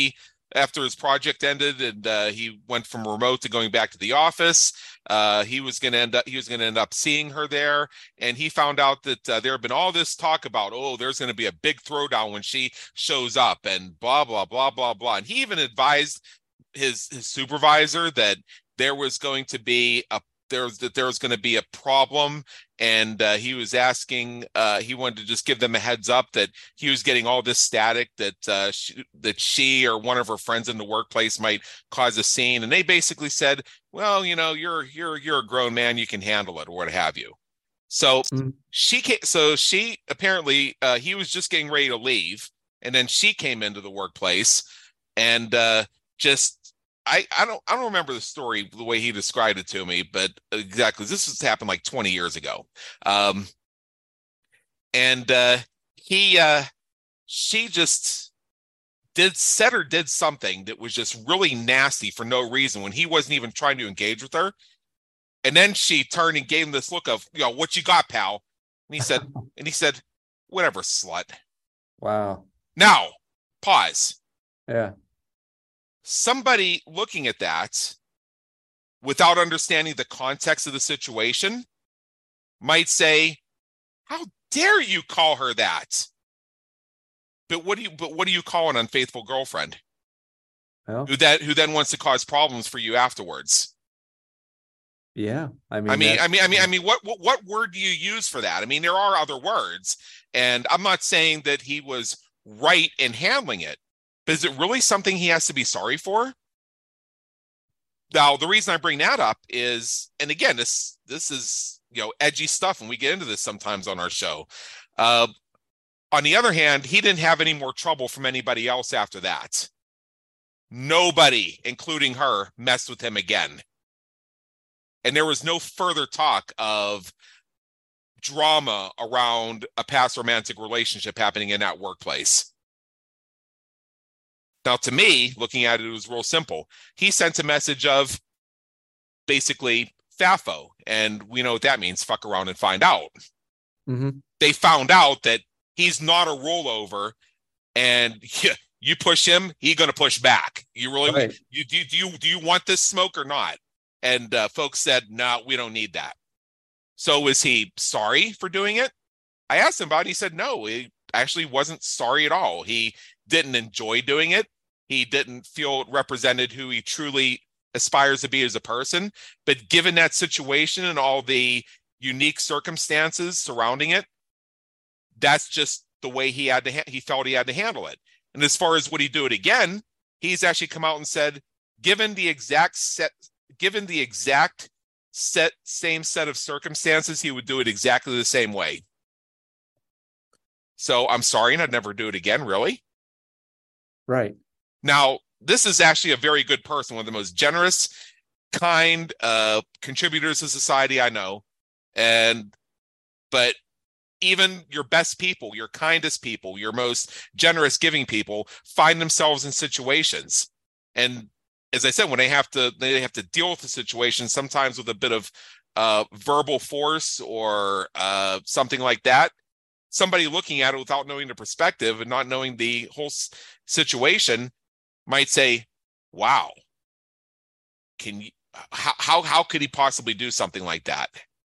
after his project ended and uh, he went from remote to going back to the office. Uh, he was going to end up he was going to end up seeing her there, and he found out that uh, there had been all this talk about, oh, there's going to be a big throwdown when she shows up, and blah blah blah blah blah. And he even advised his his supervisor that there was going to be a there was that there was going to be a problem, and uh, he was asking uh, he wanted to just give them a heads up that he was getting all this static that uh, she, that she or one of her friends in the workplace might cause a scene, and they basically said, well, you know, you're you're you're a grown man, you can handle it, or what have you. So mm-hmm. she came, so she apparently uh, he was just getting ready to leave, and then she came into the workplace and uh, just. I, I don't I don't remember the story the way he described it to me, but exactly this has happened like twenty years ago. Um, and uh, he uh, she just did said or did something that was just really nasty for no reason when he wasn't even trying to engage with her. And then she turned and gave him this look of, you know, what you got, pal? And he said, and he said, whatever, slut. Wow. Now, pause. Yeah. Somebody looking at that without understanding the context of the situation might say, how dare you call her that? But what do you but what do you call an unfaithful girlfriend? Well, who that who then wants to cause problems for you afterwards? Yeah. I mean I mean I mean I mean I mean what, what what word do you use for that? I mean, there are other words, and I'm not saying that he was right in handling it. But is it really something he has to be sorry for? Now, the reason I bring that up is, and again, this this is, you know, edgy stuff, and we get into this sometimes on our show. Uh, on the other hand, he didn't have any more trouble from anybody else after that. Nobody, including her, messed with him again. And there was no further talk of drama around a past romantic relationship happening in that workplace. Now, to me, looking at it, it was real simple. He sent a message of basically F A F O, and we know what that means, fuck around and find out. Mm-hmm. They found out that he's not a rollover, and you, you push him, he's going to push back. You really, right. you, do, do, you, do you want this smoke or not? And uh, folks said, no, we don't need that. So was he sorry for doing it? I asked him about it. He said, no, he actually wasn't sorry at all. He didn't enjoy doing it. He didn't feel it represented who he truly aspires to be as a person. But given that situation and all the unique circumstances surrounding it, that's just the way he had to. Ha- he felt he had to handle it. And as far as would he do it again, he's actually come out and said, given the exact set, given the exact set, same set of circumstances, he would do it exactly the same way. So I'm sorry, and I'd never do it again. Really. Right. Now, this is actually a very good person, one of the most generous, kind uh, contributors to society I know. And, but even your best people, your kindest people, your most generous giving people find themselves in situations. And as I said, when they have to, they have to deal with the situation, sometimes with a bit of uh, verbal force or uh, something like that. Somebody looking at it without knowing the perspective and not knowing the whole s- situation might say, wow, can you, how, how, how could he possibly do something like that?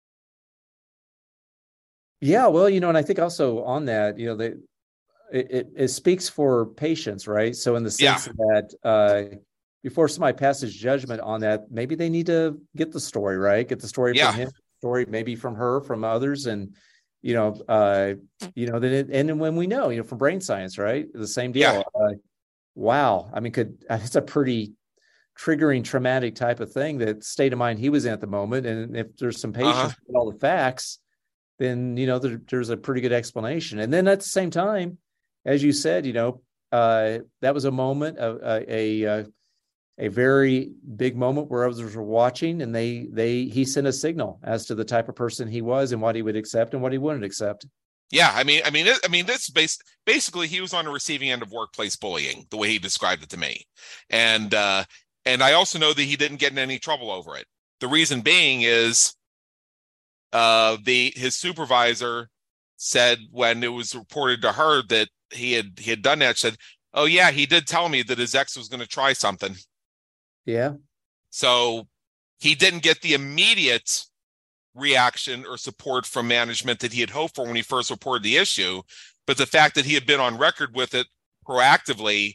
Yeah, well, you know, and I think also on that, you know, they, it, it, it speaks for patience, right? So in the sense yeah. that uh, before somebody passes judgment on that, maybe they need to get the story, right? Get the story yeah. from him, story maybe from her, from others, and you know, uh, you know, then it, and then when we know, you know, from brain science, right, the same deal. Yeah. Uh, wow, I mean, could it's a pretty triggering, traumatic type of thing. That state of mind he was in at the moment, and if there's some patience uh-huh. with all the facts, then you know there, there's a pretty good explanation. And then at the same time, as you said, you know, uh, that was a moment, a a, a a very big moment where others were watching, and they they he sent a signal as to the type of person he was and what he would accept and what he wouldn't accept. Yeah, I mean, I mean, I mean, this base basically he was on the receiving end of workplace bullying, the way he described it to me, and uh, and I also know that he didn't get in any trouble over it. The reason being is, uh, the his supervisor said when it was reported to her that he had he had done that, said, Oh yeah, he did tell me that his ex was going to try something. Yeah. So he didn't get the immediate reaction or support from management that he had hoped for when he first reported the issue. But the fact that he had been on record with it proactively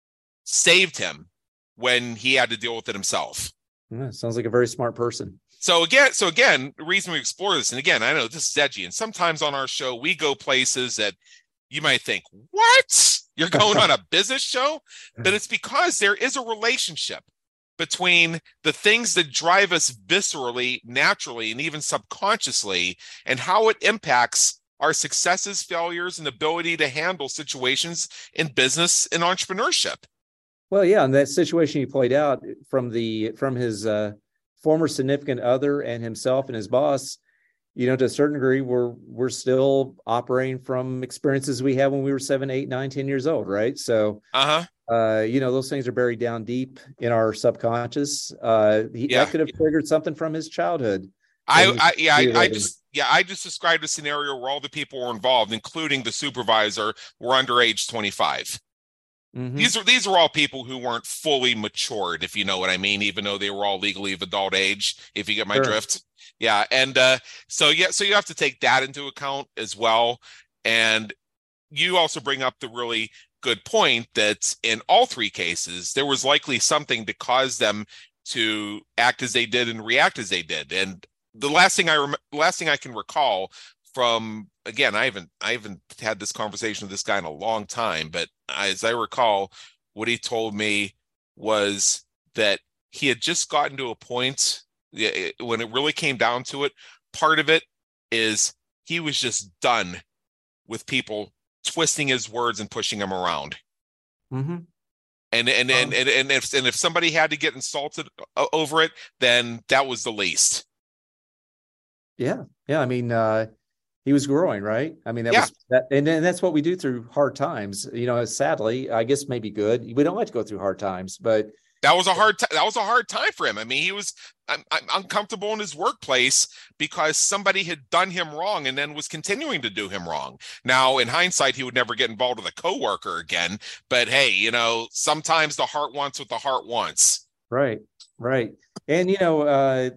saved him when he had to deal with it himself. Yeah, sounds like a very smart person. So again, so again, the reason we explore this, and again, I know this is edgy, and sometimes on our show, we go places that you might think, what? You're going on a business show? But it's because there is a relationship between the things that drive us viscerally, naturally, and even subconsciously, and how it impacts our successes, failures, and ability to handle situations in business and entrepreneurship. Well, yeah, and that situation you played out from the from his uh, former significant other and himself and his boss, you know, to a certain degree, we're we're still operating from experiences we had when we were seven, eight, nine, ten years old, right? So, uh-huh. uh, you know, those things are buried down deep in our subconscious. Uh, he, yeah. That could have triggered something from his childhood. I, I yeah, I, I just yeah, I just described a scenario where all the people were involved, including the supervisor, were under age twenty-five. Mm-hmm. These are these are all people who weren't fully matured, if you know what I mean, even though they were all legally of adult age, if you get my sure. drift. Yeah. And uh, so, yeah, so you have to take that into account as well. And you also bring up the really good point that in all three cases, there was likely something to cause them to act as they did and react as they did. And the last thing I rem- last thing I can recall from, again, I haven't I haven't had this conversation with this guy in a long time, but as I recall, what he told me was that he had just gotten to a point when it really came down to it. Part of it is he was just done with people twisting his words and pushing him around. Mm-hmm. And and, um, and and and if and if somebody had to get insulted over it, then that was the least. Yeah, yeah. I mean, uh, he was growing, right? I mean, that yeah. was that, and, and that's what we do through hard times. You know, sadly, I guess maybe good. We don't like to go through hard times, but that was a hard t- that was a hard time for him. I mean, he was I'm, I'm uncomfortable in his workplace because somebody had done him wrong and then was continuing to do him wrong. Now, in hindsight, he would never get involved with a coworker again. But hey, you know, sometimes the heart wants what the heart wants. Right, right, and you know. uh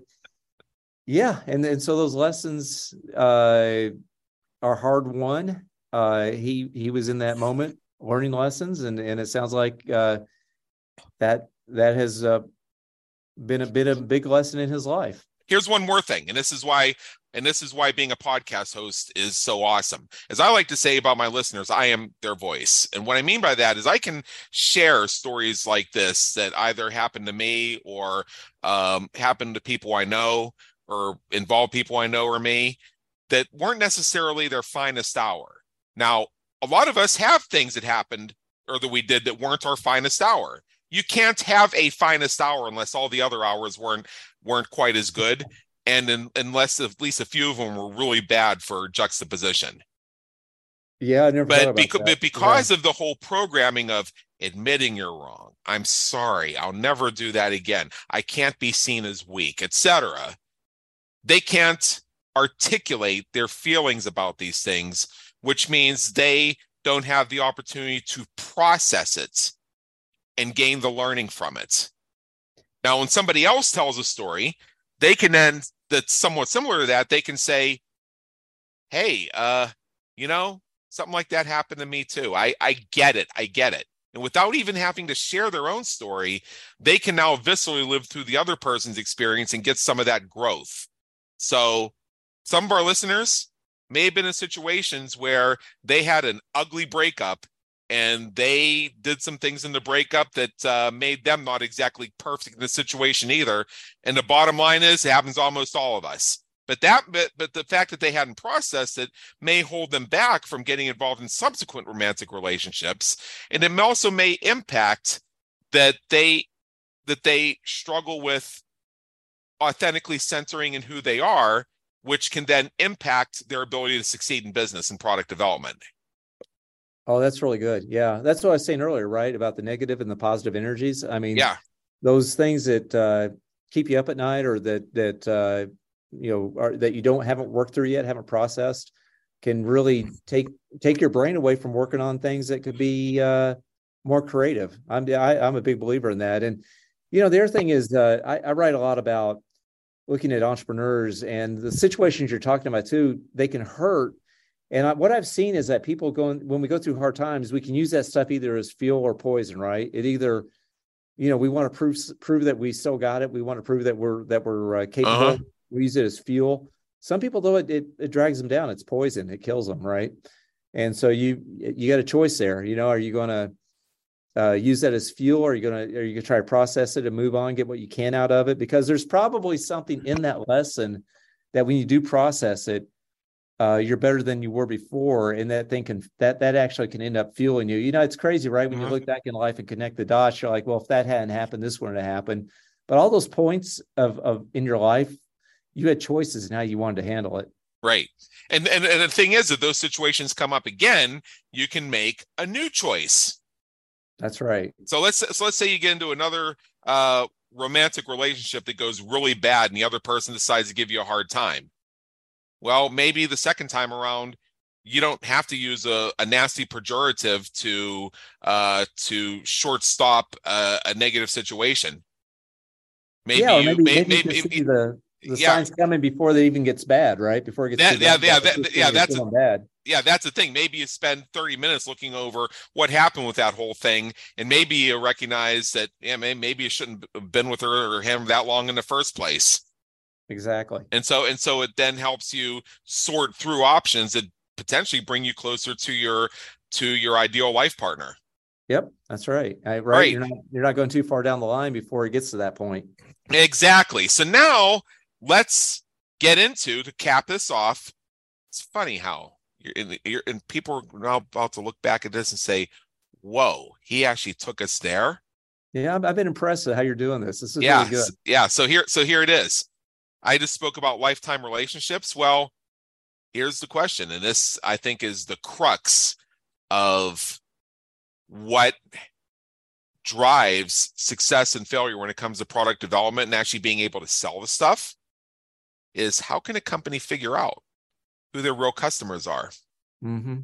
Yeah, and and so those lessons uh, are hard won. Uh, he he was in that moment learning lessons, and and it sounds like uh, that that has uh, been a bit of a big lesson in his life. Here's one more thing, and this is why and this is why being a podcast host is so awesome. As I like to say about my listeners, I am their voice, and what I mean by that is I can share stories like this that either happen to me or um, happen to people I know, or involve people I know or me, that weren't necessarily their finest hour. Now, a lot of us have things that happened or that we did that weren't our finest hour. You can't have a finest hour unless all the other hours weren't weren't quite as good, and in, unless at least a few of them were really bad for juxtaposition. Yeah, I never but, thought about beca- that. but because yeah. of the whole programming of admitting you're wrong, I'm sorry, I'll never do that again, I can't be seen as weak, et cetera, they can't articulate their feelings about these things, which means they don't have the opportunity to process it and gain the learning from it. Now, when somebody else tells a story, they can then, that's somewhat similar to that, they can say, hey, uh, you know, something like that happened to me too. I, I get it. I get it. And without even having to share their own story, they can now viscerally live through the other person's experience and get some of that growth. So some of our listeners may have been in situations where they had an ugly breakup and they did some things in the breakup that uh, made them not exactly perfect in the situation either. And the bottom line is, it happens to almost all of us. But that, but, but the fact that they hadn't processed it may hold them back from getting involved in subsequent romantic relationships. And it also may impact that they that they struggle with authentically centering in who they are, which can then impact their ability to succeed in business and product development. Oh, that's really good. Yeah. That's what I was saying earlier, right? About the negative and the positive energies. I mean, yeah, those things that uh, keep you up at night, or that, that, uh, you know, are, that you don't, haven't worked through yet, haven't processed, can really take, take your brain away from working on things that could be, uh, more creative. I'm I, I'm a big believer in that. And you know, the other thing is, uh, I, I write a lot about looking at entrepreneurs and the situations you're talking about too. They can hurt. And I, what I've seen is that people going, when we go through hard times, we can use that stuff either as fuel or poison, right? It either, you know, we want to prove prove that we still got it. We want to prove that we're that we're uh, capable. Uh-huh. We use it as fuel. Some people, though, it, it it drags them down. It's poison. It kills them, right? And so you you got a choice there. You know, are you going to uh, use that as fuel, or are you going to are you going to try to process it and move on, get what you can out of it? Because there's probably something in that lesson that when you do process it, Uh, you're better than you were before, and that thing can that that actually can end up fueling you. You know, it's crazy, right? When mm-hmm. you look back in life and connect the dots, you're like, well, if that hadn't happened, this wouldn't have happened. But all those points of of in your life, you had choices in how you wanted to handle it. Right, and and and the thing is, if those situations come up again, you can make a new choice. That's right. So let's so let's say you get into another uh, romantic relationship that goes really bad, and the other person decides to give you a hard time. Well, maybe the second time around, you don't have to use a, a nasty pejorative to uh, to shortstop a, a negative situation. Maybe yeah, or you maybe, may, maybe, maybe, maybe the the yeah. signs coming before it even gets bad, right? Before it gets that, yeah, bad, yeah, that, yeah, that's a, bad. Yeah, that's the thing. Maybe you spend thirty minutes looking over what happened with that whole thing, and maybe you recognize that yeah, maybe you shouldn't have been with her or him that long in the first place. Exactly. And so and so it then helps you sort through options that potentially bring you closer to your to your ideal life partner. Yep, that's right. I, right. right. You're not you're not going too far down the line before it gets to that point. Exactly. So now let's get into to cap this off. It's funny how you're in the, you're, and people are now about to look back at this and say, "Whoa, he actually took us there." Yeah, I've, I've been impressed at how you're doing this. This is yeah, really good. Yeah. So here, so here it is. I just spoke about lifetime relationships. Well, here's the question, and this I think is the crux of what drives success and failure when it comes to product development and actually being able to sell the stuff, is how can a company figure out who their real customers are? Mm-hmm.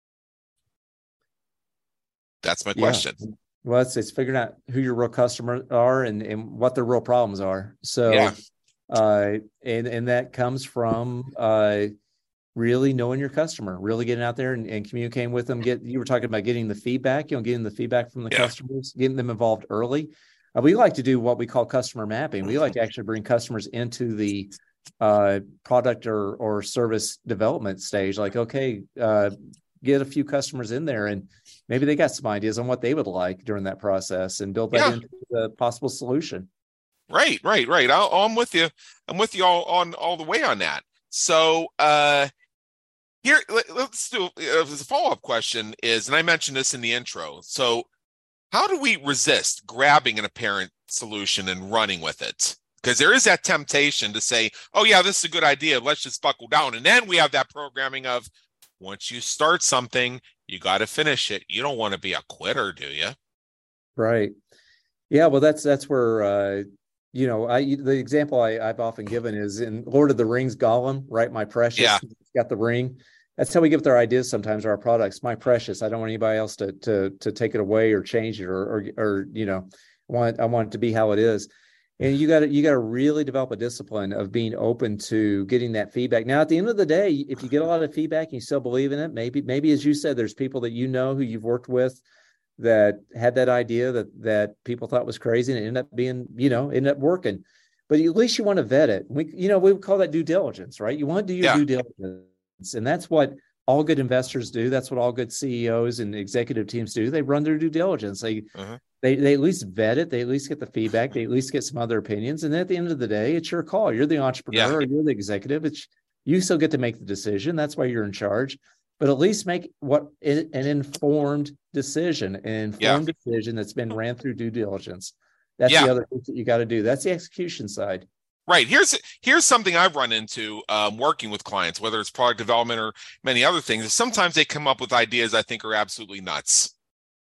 That's my question. Yeah. Well, it's, it's figuring out who your real customers are and, and what their real problems are. So, yeah. uh, and, and that comes from uh, really knowing your customer, really getting out there and, and communicating with them. Get you were talking about getting the feedback, you know, getting the feedback from the yeah. customers, getting them involved early. Uh, we like to do what we call customer mapping. We like to actually bring customers into the uh, product or or service development stage. Like, okay, uh, get a few customers in there, and maybe they got some ideas on what they would like during that process, and build that yeah. into the possible solution. Right, right, right. I'll, I'm with you. I'm with you all on all the way on that. So uh, here, let, let's do uh, the follow-up question is, and I mentioned this in the intro. So how do we resist grabbing an apparent solution and running with it? Because there is that temptation to say, oh, yeah, this is a good idea. Let's just buckle down. And then we have that programming of once you start something, you got to finish it. You don't want to be a quitter, do you? Right. Yeah, well, that's that's where, uh, you know, I the example I, I've often given is in Lord of the Rings, Gollum, right? My precious, yeah. He's got the ring. That's how we give their ideas sometimes, our products. My precious. I don't want anybody else to to to take it away or change it or or, or you know, want I want it to be how it is. And you got to you got to really develop a discipline of being open to getting that feedback. Now, at the end of the day, if you get a lot of feedback and you still believe in it, maybe maybe as you said, there's people that you know who you've worked with that had that idea that that people thought was crazy and it ended up being, you know, ended up working. But at least you want to vet it. We, you know, we would call that due diligence, right? You want to do your yeah. due diligence, and that's what all good investors do. That's what all good C E Os and executive teams do. They run their due diligence. They uh-huh. they they at least vet it. They at least get the feedback. They at least get some other opinions. And then at the end of the day, it's your call. You're the entrepreneur. Yeah. Or you're the executive. It's you still get to make the decision. That's why you're in charge. But at least make what an informed decision, an informed yeah. decision that's been ran through due diligence. That's yeah. the other thing that you got to do. That's the execution side. Right. Here's here's something I've run into um, working with clients, whether it's product development or many other things. Is sometimes they come up with ideas I think are absolutely nuts,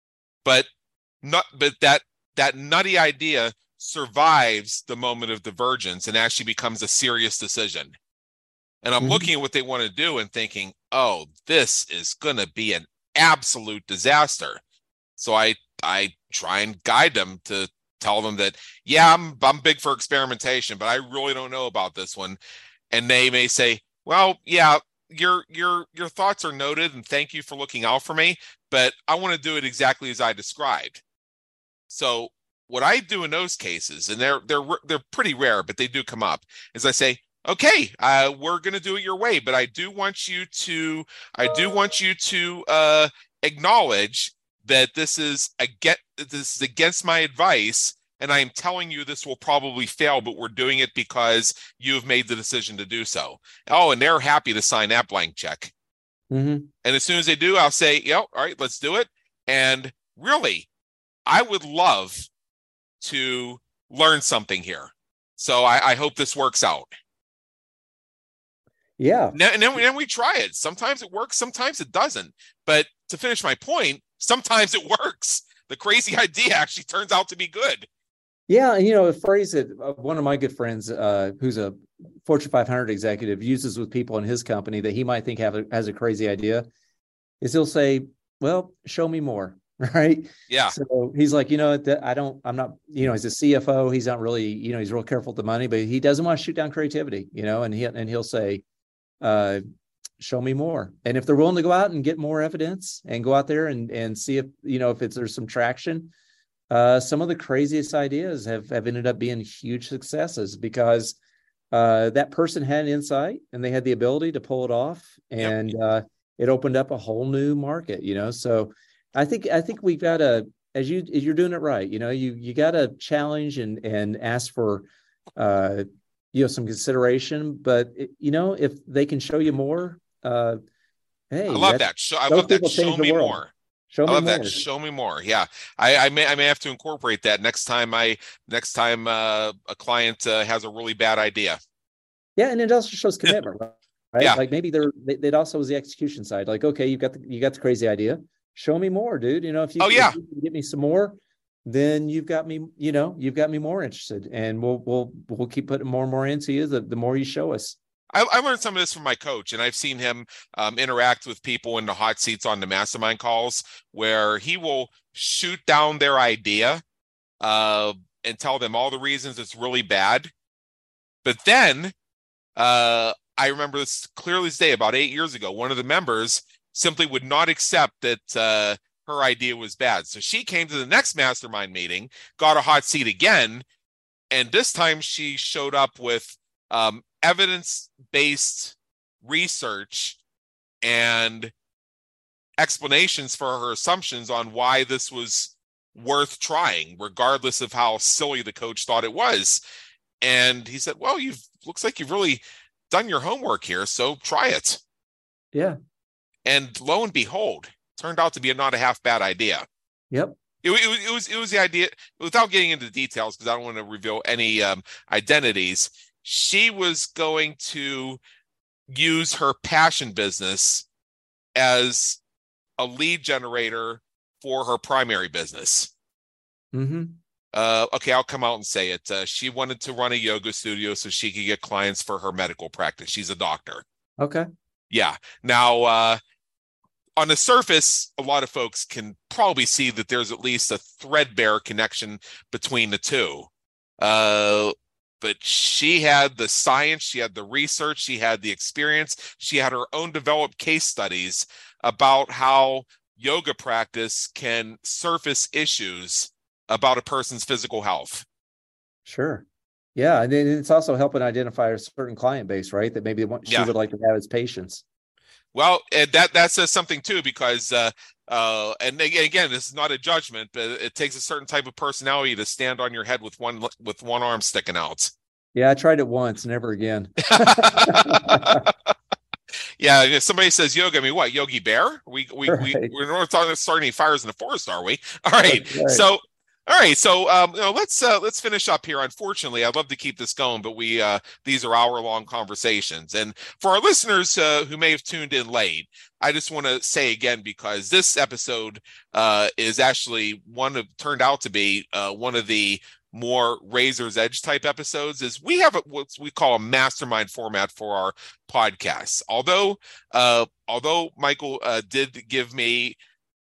but not but that that nutty idea survives the moment of divergence and actually becomes a serious decision. And I'm mm-hmm. looking at what they want to do and thinking, oh, this is going to be an absolute disaster. So I I try and guide them to tell them that, yeah, I'm I'm big for experimentation, but I really don't know about this one. And they may say, well, yeah, your your your thoughts are noted, and thank you for looking out for me, but I want to do it exactly as I described. So what I do in those cases, and they're they're they're pretty rare, but they do come up, is I say, okay, uh, we're going to do it your way, but I do want you to I do want you to uh, acknowledge that this is against this is against my advice, and I am telling you this will probably fail, but we're doing it because you've made the decision to do so. Oh, and they're happy to sign that blank check. Mm-hmm. And as soon as they do, I'll say, yeah, all right, let's do it. And really, I would love to learn something here. So I, I hope this works out. Yeah. Now, and then, then we try it. Sometimes it works, sometimes it doesn't. But to finish my point, sometimes it works. The crazy idea actually turns out to be good. Yeah, and you know, a phrase that uh, one of my good friends, uh, who's a Fortune five hundred executive, uses with people in his company that he might think have a, has a crazy idea, is he'll say, "Well, show me more." Right? Yeah. So he's like, you know, I don't, I'm not, you know, he's a C F O. He's not really, you know, he's real careful with the money, but he doesn't want to shoot down creativity, you know, and he and he'll say, uh, "Show me more." And if they're willing to go out and get more evidence and go out there and and see if, you know, if it's there's some traction. Uh, some of the craziest ideas have, have ended up being huge successes because uh, that person had insight and they had the ability to pull it off, and yep. uh, it opened up a whole new market. You know, so I think I think we've got to, as you as you're doing it right. You know, you you got to challenge and and ask for uh, you know some consideration, but it, you know if they can show you more, uh, hey, I love that. Show, I love that. Show me more. Show me I love more. that. Show me more. Yeah, I, I may I may have to incorporate that next time. I next time uh, a client uh, has a really bad idea. Yeah, and it also shows commitment, right? Yeah. Like maybe there, it also was the execution side. Like, okay, you've got the you got the crazy idea. Show me more, dude. You know, if you, oh, yeah. if you can get me some more, then you've got me. You know, you've got me more interested, and we'll we'll we'll keep putting more and more into you. The the more you show us. I, I learned some of this from my coach, and I've seen him um, interact with people in the hot seats on the mastermind calls where he will shoot down their idea uh, and tell them all the reasons it's really bad. But then uh, I remember this clearly as day, about eight years ago, one of the members simply would not accept that uh, her idea was bad. So she came to the next mastermind meeting, got a hot seat again, and this time she showed up with um, evidence-based research and explanations for her assumptions on why this was worth trying, regardless of how silly the coach thought it was. And he said, well, you've looks like you've really done your homework here, so try it. Yeah. And lo and behold, turned out to be a not a half bad idea. Yep. It, it, it was it was the idea, without getting into details, because I don't want to reveal any um, identities. She was going to use her passion business as a lead generator for her primary business. Mm-hmm. Uh, okay, I'll come out and say it. Uh, she wanted to run a yoga studio so she could get clients for her medical practice. She's a doctor. Okay. Yeah. Now, uh, on the surface, a lot of folks can probably see that there's at least a threadbare connection between the two. Uh, but she had the science, she had the research, she had the experience, she had her own developed case studies about how yoga practice can surface issues about a person's physical health. Sure. Yeah. And then it's also helping identify a certain client base, right? That maybe she yeah. would like to have as patients. Well, and that, that says something too, because, uh, uh, and again, this is not a judgment, but it takes a certain type of personality to stand on your head with one, with one arm sticking out. Yeah. I tried it once, never again. Yeah, if somebody says yoga, I mean, what, Yogi Bear? We we right. we we're not talking starting any fires in the forest, are we? All right. right. So, all right. So, um, you know, let's uh, let's finish up here. Unfortunately, I'd love to keep this going, but we uh, these are hour long conversations. And for our listeners uh, who may have tuned in late, I just want to say again, because this episode uh, is actually one of turned out to be uh, one of the more razor's edge type episodes, is we have a, what we call a mastermind format for our podcasts. Although, uh, although Michael uh, did give me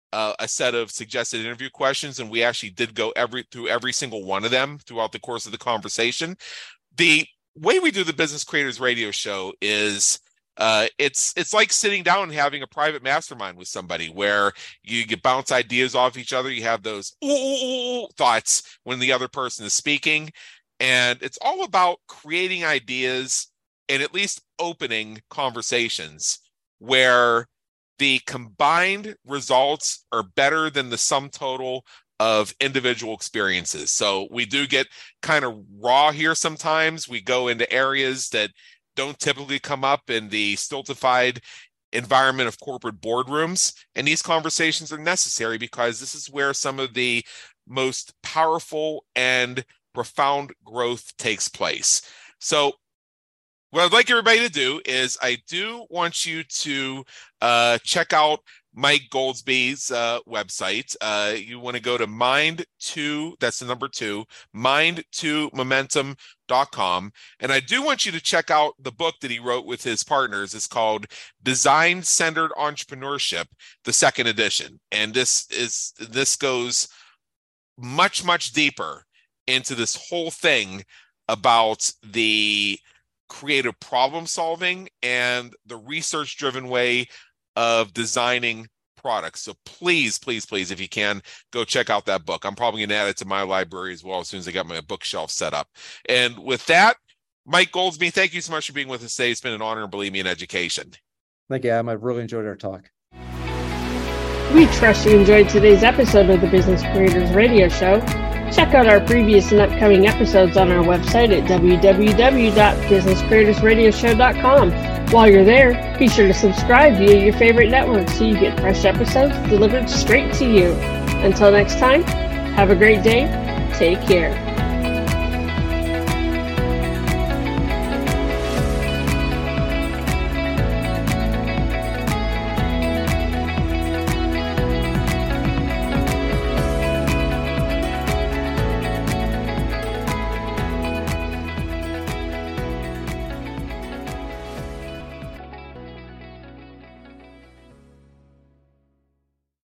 uh, a set of suggested interview questions, and we actually did go every through every single one of them throughout the course of the conversation. The way we do the Business Creators Radio Show is uh, it's it's like sitting down and having a private mastermind with somebody where you get bounce ideas off each other. You have those ooh, ooh, ooh, thoughts when the other person is speaking, and it's all about creating ideas and at least opening conversations where the combined results are better than the sum total of individual experiences. So we do get kind of raw here sometimes. We go into areas that don't typically come up in the stultified environment of corporate boardrooms. And these conversations are necessary because this is where some of the most powerful and profound growth takes place. So what I'd like everybody to do is I do want you to uh, check out Mike Goldsby's uh, website. Uh, you want to go to mind two, that's the number two, mind two momentum dot com. And I do want you to check out the book that he wrote with his partners. It's called Design-Centered Entrepreneurship, the second edition. And this is this goes much, much deeper into this whole thing about the creative problem solving and the research driven way of designing products. So please, please, please, if you can, go check out that book. I'm probably going to add it to my library as well as soon as I got my bookshelf set up. And with that, Mike Goldsby, thank you so much for being with us today. It's been an honor and believe me in education. Thank you, Adam. I've really enjoyed our talk. We trust you enjoyed today's episode of the Business Creators Radio Show. Check out our previous and upcoming episodes on our website at w w w dot business creators radio show dot com. While you're there, be sure to subscribe via your favorite network so you get fresh episodes delivered straight to you. Until next time, have a great day. Take care.